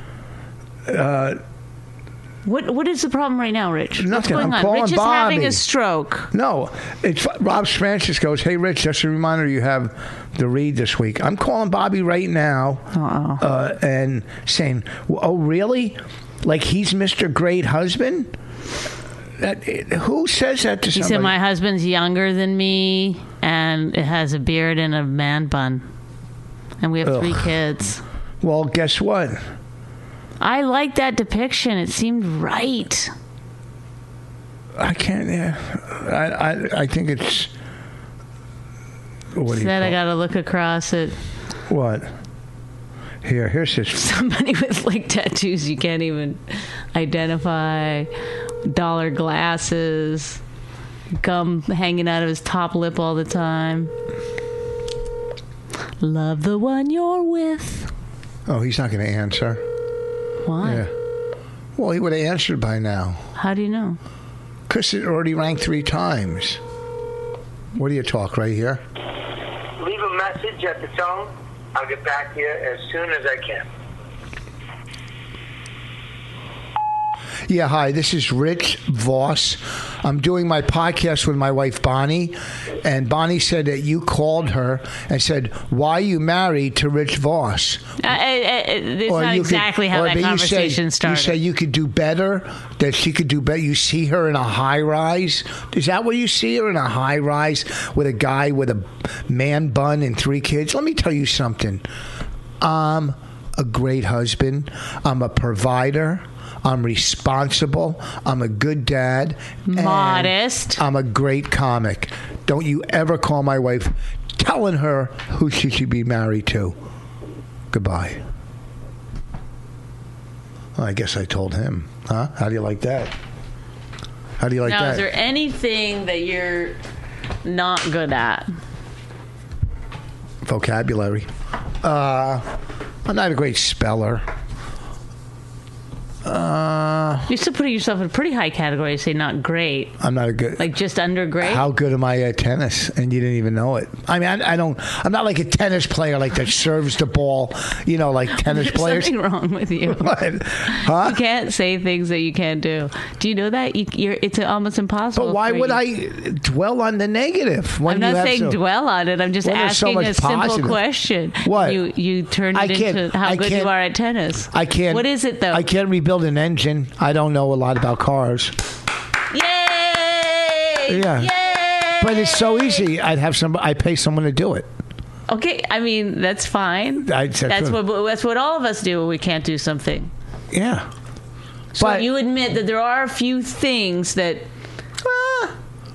Uh, What what is the problem right now, Rich? What's Nothing. going I'm on? calling Rich is having Bobby. a stroke. no, it's Rob Strange goes, "Hey, Rich, just a reminder you have the read this week." I'm calling Bobby right now Uh-oh. uh, and saying, "Oh, really? Like he's Mister Great Husband?" That, who says that to He somebody? said, "My husband's younger than me, and it has a beard and a man bun, and we have Ugh. three kids." Well, guess what? I like that depiction. It seemed right. I can't. Yeah, I, I, I think it's. What do you Said I call- got to look across at What? Here, here's his. somebody with like tattoos you can't even identify. dollar glasses, gum hanging out of his top lip all the time. Love the one you're with. Oh, he's not going to answer. Why? Yeah. Well, he would have answered by now. How do you know? Because it already rang three times. What do you talk right here? Leave a message at the tone. I'll get back to you as soon as I can. Yeah, hi, this is Rich Voss. I'm doing my podcast with my wife, Bonnie, and Bonnie said that you called her and said, why are you married to Rich Voss? Uh, uh, uh, it's or not exactly could, how that conversation you say, started. You say you could do better, that she could do better. You see her in a high-rise. Is that where you see her, in a high-rise with a guy with a man bun and three kids? Let me tell you something. I'm a great husband. I'm a provider. I'm responsible. I'm a good dad. Modest. I'm a great comic. Don't you ever call my wife telling her who she should be married to. Goodbye. Well, I guess I told him. Huh? How do you like that? How do you like now, that? Now, is there anything that you're not good at? Vocabulary. Uh, I'm not a great speller. Uh, You're still putting yourself in a pretty high category. You say not great. I'm not a good. Like just under great? How good am I at tennis? And you didn't even know it. I mean, I, I don't. I'm not like a tennis player like that serves the ball. You know, like tennis There's players. Something wrong with you. What? Huh? You can't say things that you can't do. Do you know that? You, you're. It's almost impossible. But why would you. I dwell on the negative? When I'm not you have saying so, dwell on it. I'm just asking so a simple positive. question. What? You you turned it into how I good you are at tennis. I can't. What is it though? I can't rebuild an engine. I don't know a lot about cars. Yay! Yeah. Yay! But it's so easy. I'd have some. I pay someone to do it. Okay, I mean that's fine. I, that's, that's what that's what all of us do when we can't do something. Yeah. So but, you admit that there are a few things that. Uh,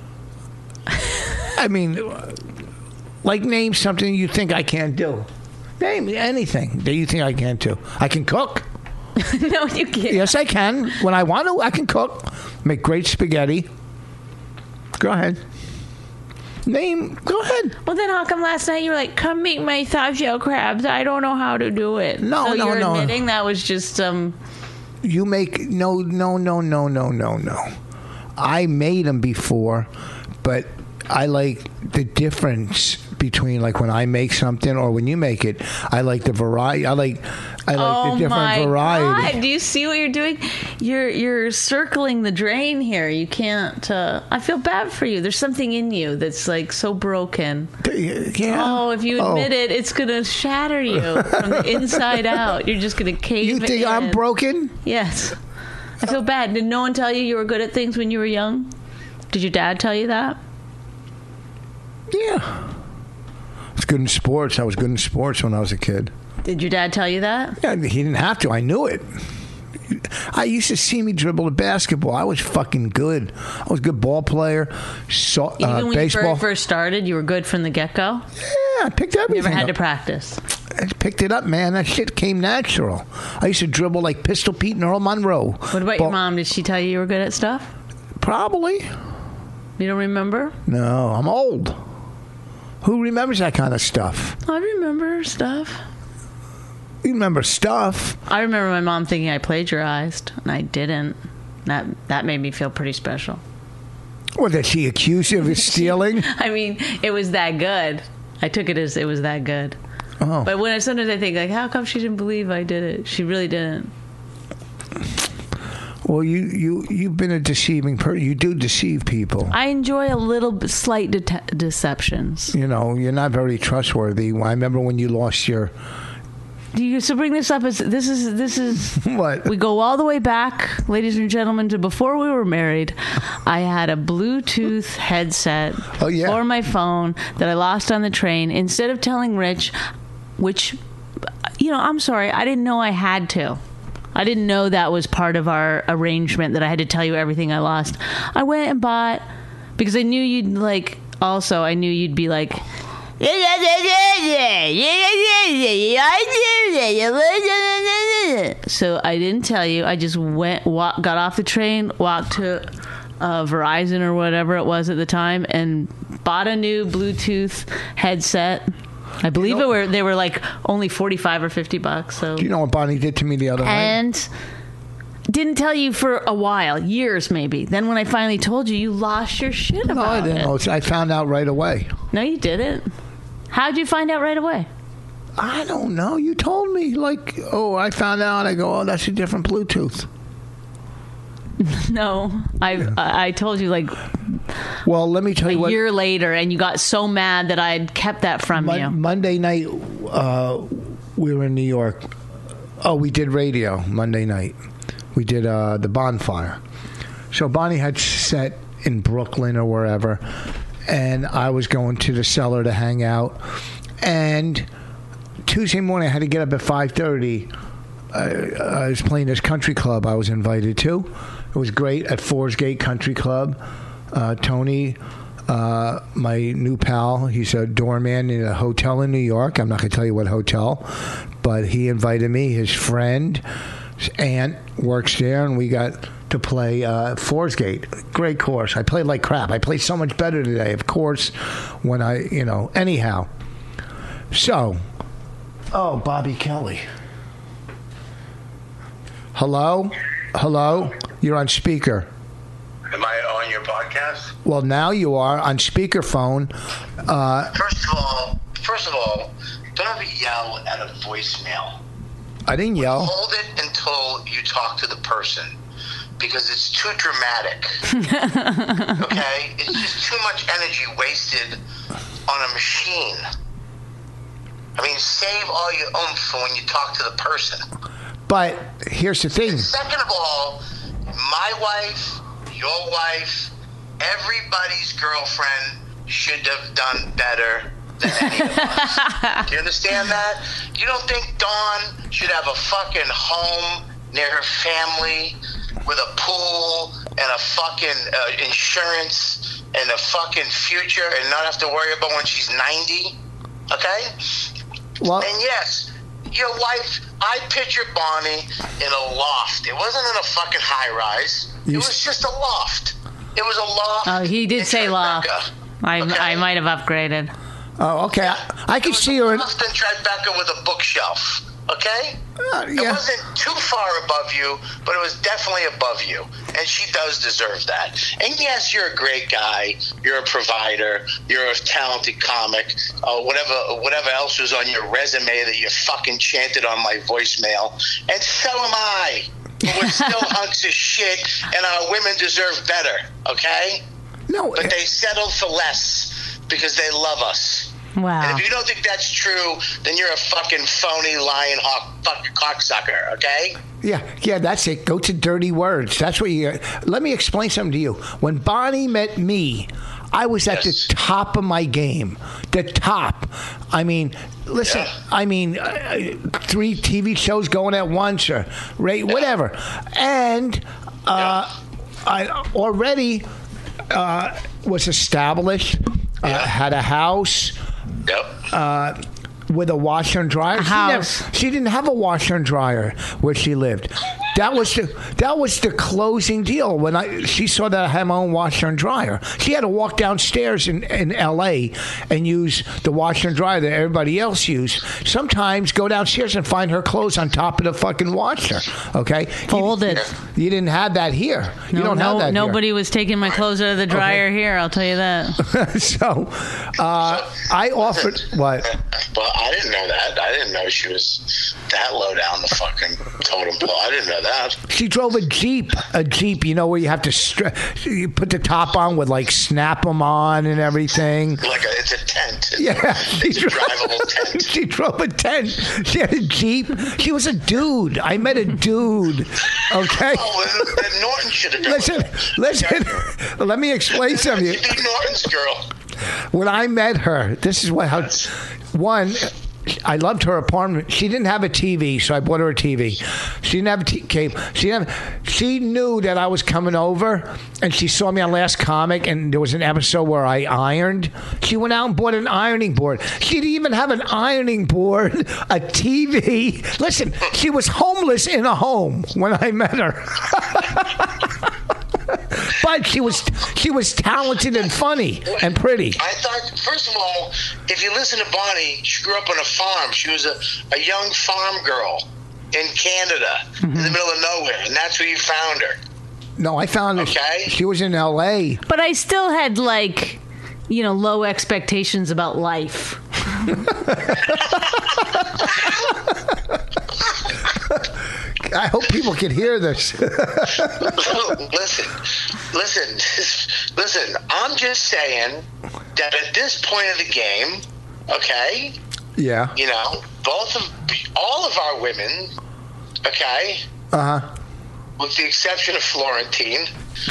I mean, like name something you think I can't do. Name anything that you think I can't do. I can cook. No, you can't. Yes, I can. When I want to, I can cook. Make great spaghetti. Go ahead. Name. Go ahead. Well, then how come last night you were like, come make my soft shell crabs? I don't know how to do it. No, so no, you're no. admitting that was just um. You make no, no, no, no, no, no, no. I made them before, but I like the difference between like when I make something or when you make it. I like the variety. I like. I like oh the different my variety. God. Do you see what you're doing? You're you're circling the drain here. You can't. Uh, I feel bad for you. There's something in you that's like so broken. Yeah. Oh, if you admit oh. it, it's gonna shatter you from the inside out. You're just gonna cave You think in. I'm broken? Yes. I feel bad. Did no one tell you you were good at things when you were young? Did your dad tell you that? Yeah. I was good in sports. I was good in sports when I was a kid. Did your dad tell you that? Yeah, he didn't have to. I knew it. I used to see me dribble the basketball. I was fucking good. I was a good ball player. So, Even uh, when baseball. you very first started, you were good from the get-go? Yeah, I picked everything Never had up. to practice. I picked it up, man. That shit came natural. I used to dribble like Pistol Pete and Earl Monroe. What about ball. your mom? Did she tell you you were good at stuff? Probably. You don't remember? No, I'm old. Who remembers that kind of stuff? I remember stuff. You remember stuff. I remember my mom thinking I plagiarized, and I didn't. That that made me feel pretty special. What, did she accuse you of stealing? I mean, it was that good. I took it as it was that good. Oh. But when I, sometimes I think, like, how come she didn't believe I did it? She really didn't. Well, you, you, you've been a deceiving person. You do deceive people. I enjoy a little bit, slight de- deceptions. You know, you're not very trustworthy. I remember when you lost your... Do you so bring this up as this is this is what we go all the way back, ladies and gentlemen, to before we were married. I had a Bluetooth headset oh, yeah. for my phone that I lost on the train. Instead of telling Rich, which, you know, I'm sorry, I didn't know I had to. I didn't know that was part of our arrangement that I had to tell you everything I lost. I went and bought because I knew you'd like. Also, I knew you'd be like, So I didn't tell you. I just went, walk, got off the train, walked to uh, Verizon or whatever it was at the time, and bought a new Bluetooth headset. I believe you know, it were they were like only forty-five or fifty bucks. So do you know what Bonnie did to me the other night? And didn't tell you for a while, years maybe. Then when I finally told you, you lost your shit about it. No, I didn't it. know. I found out right away. No, you didn't. How'd you find out right away? I don't know. You told me, like, oh, I found out. I go, oh, that's a different Bluetooth. No, I yeah. I, I told you like. Well, let me tell a you what. A year later, and you got so mad that I had kept that from Mon- you. Monday night, uh, we were in New York. Oh, we did radio Monday night. We did uh, the bonfire. So Bonnie had set in Brooklyn or wherever, and I was going to the cellar to hang out. And Tuesday morning, I had to get up at five thirty. I, I was playing this country club I was invited to. It was great at Forest Gate Country Club. Uh, Tony, uh, my new pal, he's a doorman in a hotel in New York. I'm not going to tell you what hotel, but he invited me. His friend, his aunt, works there, and we got to play uh, Forest Gate. Great course. I played like crap. I played so much better today, of course, when I, you know, anyhow. So, oh, Bobby Kelly. Hello? Hello? You're on speaker. Am I on your podcast? Well, now you are on speakerphone. Uh, first of all, first of all, don't ever yell at a voicemail. I didn't yell. Hold it until you talk to the person, because it's too dramatic. Okay? It's just too much energy wasted on a machine. I mean, save all your oomph for when you talk to the person. But here's the thing. And second of all, my wife, your wife, everybody's girlfriend should have done better than any of us. Do you understand that? You don't think Dawn should have a fucking home near her family with a pool and a fucking uh, insurance and a fucking future and not have to worry about when she's ninety? Okay? Well, and yes, your wife, I picture Bonnie in a loft. It wasn't in a fucking high rise. It was just a loft. It was a loft. Oh, he did say Tribeca. loft. I Okay? I might have upgraded. Oh, okay. I, I could see her in. Loft in Tribeca with a bookshelf. Okay? Uh, It yeah. wasn't too far above you, but it was definitely above you. And she does deserve that. And yes, you're a great guy. You're a provider. You're a talented comic. Uh, whatever whatever else was on your resume that you fucking chanted on my voicemail. And so am I. But we're still hunks of shit, and our women deserve better. Okay? No. But they settled for less because they love us. Wow. And if you don't think that's true, then you're a fucking phony, lying hawk, fucking cocksucker, okay? Yeah, yeah, that's it. Go to dirty words. That's what you. Let me explain something to you. When Bonnie met me, I was at Yes. the top of my game. The top. I mean, listen. Yeah. I mean, uh, three T V shows going at once, or right, whatever. And uh, I already uh, was established. Uh, Yeah. Had a house. Yep. Uh, with a washer and dryer. A She, house. never, she didn't have a washer and dryer where she lived. That was the that was the closing deal. When I she saw that I had my own washer and dryer, she had to walk downstairs in, in L A and use the washer and dryer that everybody else used. Sometimes go downstairs and find her clothes on top of the fucking washer. Okay, Folded. You, you didn't have that here. No, you don't no, have that. nobody was taking my clothes out of the dryer Okay. here. I'll tell you that. Here. So, uh, I offered what? Well, I didn't know that. I didn't know she was that low down the fucking totem pole. I didn't know that. She drove a Jeep. A Jeep, you know, where you have to stra- you put the top on with like snap them on and everything. Like a, it's a tent. It's Yeah, a, she it's a drove, drivable tent. she drove a tent. She had a Jeep. She was a dude. I met a dude. Okay. Oh, then Norton should have done Listen, it. listen. Let me explain something. You'd be Norton's girl. When I met her, this is what how one. I loved her apartment. She didn't have a T V, so I bought her a T V. She didn't have a t- cable. She didn't have, she knew that I was coming over, and she saw me on Last Comic, and there was an episode where I ironed. She went out and bought an ironing board. She didn't even have an ironing board, a T V. Listen, she was homeless in a home when I met her. But she was she was talented and funny and pretty. I thought, first of all, if you listen to Bonnie, she grew up on a farm. She was a, a young farm girl in Canada, mm-hmm. in the middle of nowhere, and that's where you found her. No, I found her. Okay. She was in L A. But I still had, like, you know, low expectations about life. I hope people can hear this. listen, listen, listen. I'm just saying that at this point of the game, okay? Yeah. You know, both of, all of our women, okay? Uh-huh. With the exception of Florentine.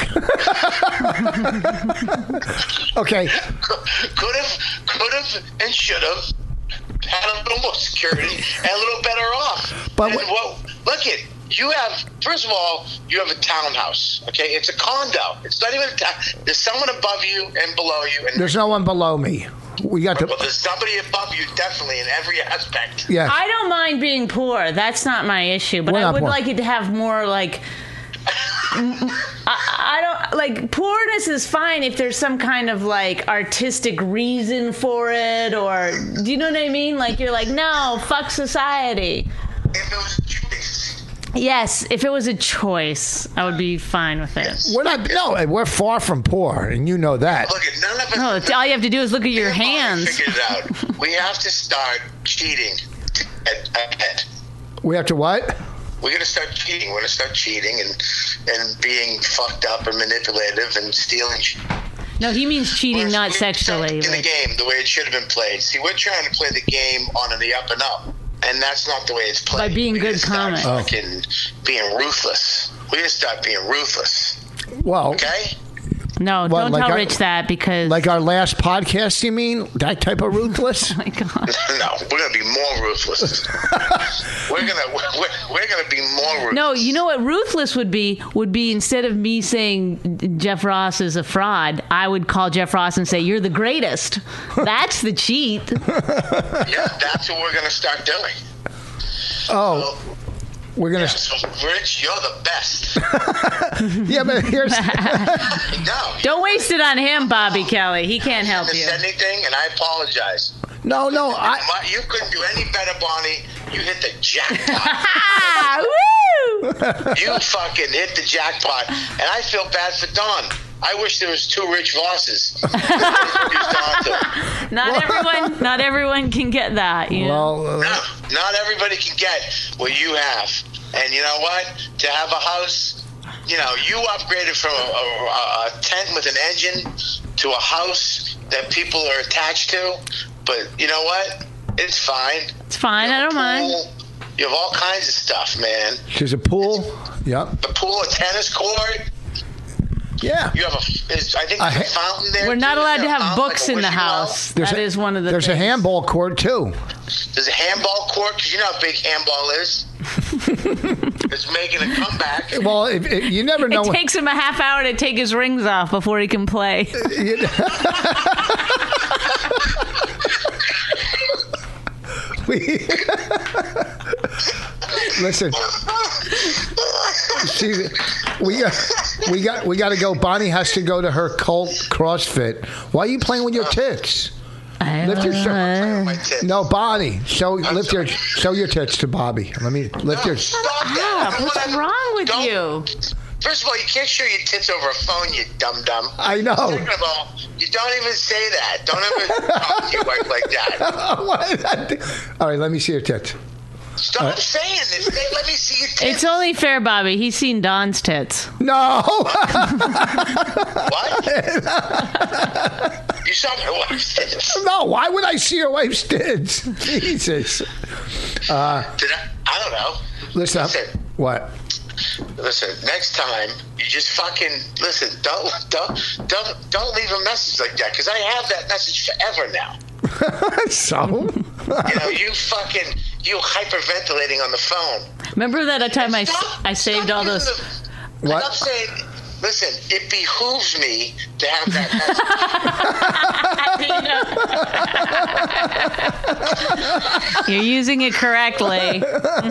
Okay. Could have, could have, and should have had a little more security and a little better off. But and what, look at you have. First of all, you have a townhouse. Okay, it's a condo. It's not even. A ta- there's someone above you and below you. And there's no one below me. We got well, the. Well, there's somebody above you, definitely in every aspect. Yeah. I don't mind being poor. That's not my issue. But We're I would poor. like it to have more like. I, I don't like poorness is fine if there's some kind of like artistic reason for it, or do you know what I mean? Like you're like, no, fuck society. If it was a choice. Yes, if it was a choice, I would be fine with it. We're not. No, we're far from poor, and you know that. Look, at none of us. No, it's, all you have to do is look at your hands. Figured it out. We have to start cheating ahead. We have to what? We're going to start cheating. We're going to start cheating and and being fucked up and manipulative and stealing. No, he means cheating, we're, not we're sexually. In like. the game, the way it should have been played. See, we're trying to play the game on the up and up, and that's not the way it's played. By being we good comics. Oh. Fucking being ruthless. We just start being ruthless. Well. Okay. No, what, don't like tell our, Rich that because... Like our last podcast, you mean? That type of ruthless? Oh, my God. No, we're going to be more ruthless. we're going to we're, we're gonna be more ruthless. No, you know what ruthless would be? Would be instead of me saying Jeff Ross is a fraud, I would call Jeff Ross and say, you're the greatest. That's the cheat. Yeah, that's what we're going to start doing. Oh. So, we're gonna. Yes, Rich, you're the best. Yeah, but here's. No, don't waste it on him, Bobby Kelly. He can't help you. Said anything, and I apologize. No, no, I. You couldn't do any better, Bonnie. You hit the jackpot. Woo! You fucking hit the jackpot, and I feel bad for Don. I wish there was two Rich Vosses. Not what? everyone, not everyone can get that. You know? Well, uh, no, not everybody can get what you have. And you know what? To have a house, you know, you upgraded from a, a, a tent with an engine to a house that people are attached to. But you know what? It's fine. It's fine. I don't mind. You have all kinds of stuff, man. There's a pool. Yep. The pool, a tennis court. Yeah. You have a, is, I think there's a, a fountain there. We're not too. allowed to have fountain, books like in the house. That a, is one of the There's things. a handball court, too. There's a handball court, because you know how big handball is. It's making a comeback. Well, if, if, you never know. It when, takes him a half hour to take his rings off before he can play. we, listen. See, we got, we got, we got to go. Bonnie has to go to her cult CrossFit. Why are you playing with your tits? I lift your uh, no, Bonnie. Show I'm lift sorry. your show your tits to Bobby. Let me lift no, your. Stop that. What's I, wrong with don't, you? First of all, you can't show your tits over a phone, you dum dum. I know. Second of all, you don't even say that. Don't ever talk to your wife like that. All right, let me see your tits. Stop right. saying this. Let me see your tits. It's only fair, Bobby. He's seen Don's tits. No. What? You saw my wife's tits. No, why would I see your wife's tits? Jesus. Uh, Did I? I don't know. Listen. Listen. What? Listen, next time you just fucking listen. Don't don't don't don't leave a message like that, because I have that message forever now. So? You know, you fucking, you hyperventilating on the phone. Remember that time I, Stop- I saved stop all those... using the- What? Stop saying, listen, it behooves me to have that message. You're using it correctly.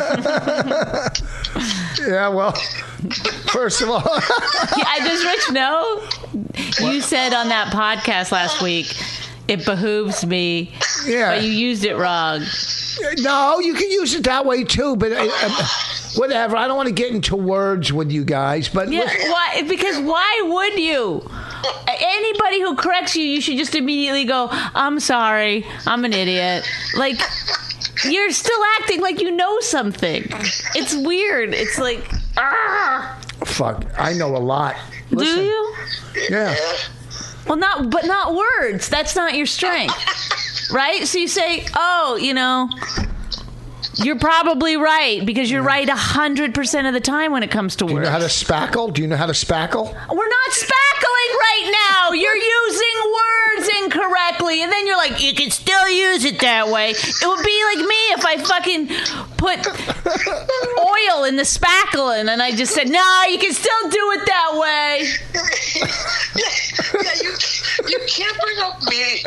Yeah, well, first of all... Yeah, does Rich know? You said on that podcast last week, it behooves me, Yeah. but you used it wrong. No, you can use it that way too, but uh, uh, whatever. I don't want to get into words with you guys, but Yeah, listen- why? Because why would you? Anybody who corrects you, you should just immediately go, I'm sorry, I'm an idiot. Like, you're still acting like you know something. It's weird. It's like, ah. fuck, I know a lot. Listen, Do you? Yeah. Well, not, but not words. That's not your strength, right? So you say, oh, you know, you're probably right because you're right a hundred percent of the time when it comes to Do you words. know how to spackle? Do you know how to spackle? We're not spackling right now. You're using words incorrectly, and then you're like, you can still use it that way. It would be like me if I fucking put oil in the spackling, and I just said, no, you can still do it that way. Yeah, you, you can't bring up me.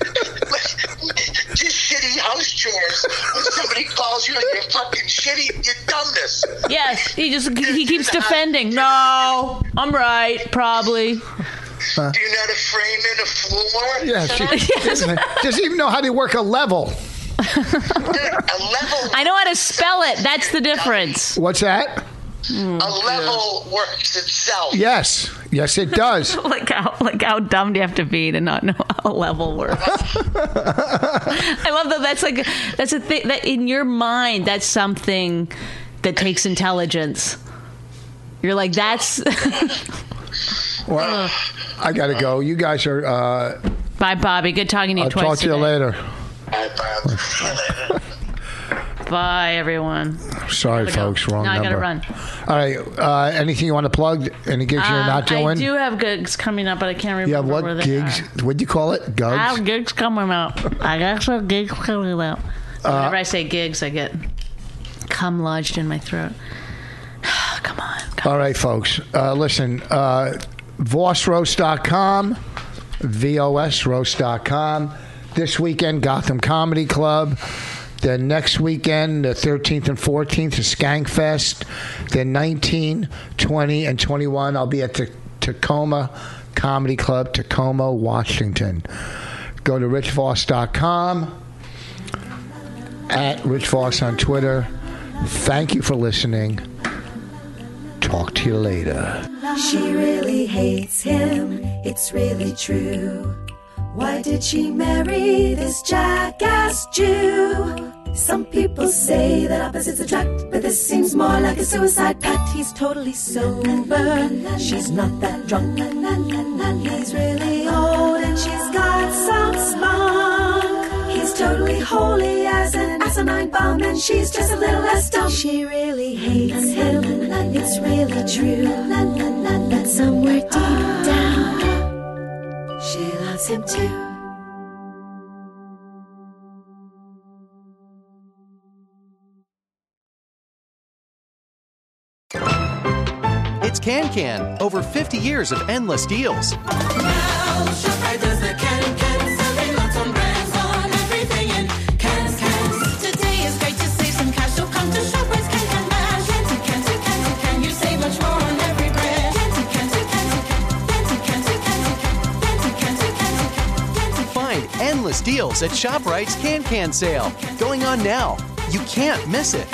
Just shitty house chores when somebody calls you and you're fucking shitty, your dumbness. Yes, he just he keeps defending. No, I'm right, probably. Huh? Do you know how to frame in a floor? Yeah, she doesn't, doesn't even know how to work a level. A level. I know how to spell it. That's the difference. What's that? A level works itself. Yes, yes, it does. like how like how dumb do you have to be to not know how level works? I love that. That's like that's a thing that in your mind that's something that takes intelligence. You're like that's. Well, I gotta go. You guys are. Uh, Bye, Bobby. Good talking to you I'll twice. talk to you today. later. Bye, Bob. See you later. Bye, everyone. Sorry, Gotta go. folks. Wrong No, I number. gotta run. All right. Uh, anything you want to plug? Any gigs you're Um, not doing? I do have gigs coming up, but I can't remember You have what where they gigs? are. What'd you call it? I Gugs? have gigs coming up. I got some gigs coming up. Uh, Whenever I say gigs, I get cum lodged in my throat. Come on. All right, folks. Uh, listen, uh, voss roast dot com, V O S roast dot com. This weekend, Gotham Comedy Club. Then next weekend, the thirteenth and fourteenth, is Skankfest. Then nineteen, twenty, and twenty-one, I'll be at the Tacoma Comedy Club, Tacoma, Washington. Go to rich voss dot com, at Rich Voss on Twitter. Thank you for listening. Talk to you later. She really hates him, it's really true. Why did she marry this jackass Jew? Some people say that opposites attract, but this seems more like a suicide pact. He's totally sober, she's not that drunk. He's really old and she's got some spunk. He's totally holy as an asinine bomb, and she's just a little less dumb. She really hates him, it's really true. But somewhere deep down, she loves him too. It's KanCan. Over fifty years of endless deals. Now, ShopRite does the can can, serving lots on brands on everything in cans cans. Today is great to save some cash, so come to ShopRite's Can Can Bash. Can to can to can to can, you save much more on every brand. Can to can to can to can, can to can to can to can, can to can to can to can, can to. Find endless deals at ShopRite's KanCan sale. Going on now. You can't miss it.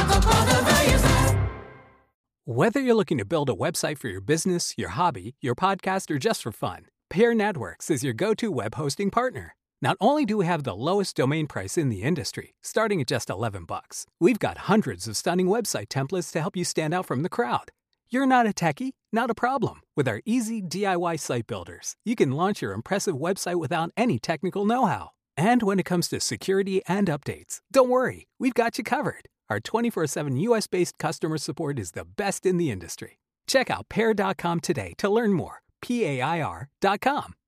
Whether you're looking to build a website for your business, your hobby, your podcast, or just for fun, Pair Networks is your go-to web hosting partner. Not only do we have the lowest domain price in the industry, starting at just eleven bucks, we've got hundreds of stunning website templates to help you stand out from the crowd. You're not a techie? Not a problem. With our easy D I Y site builders, you can launch your impressive website without any technical know-how. And when it comes to security and updates, don't worry, we've got you covered. Our twenty-four seven U S-based customer support is the best in the industry. Check out pair dot com today to learn more. P A I R dot com.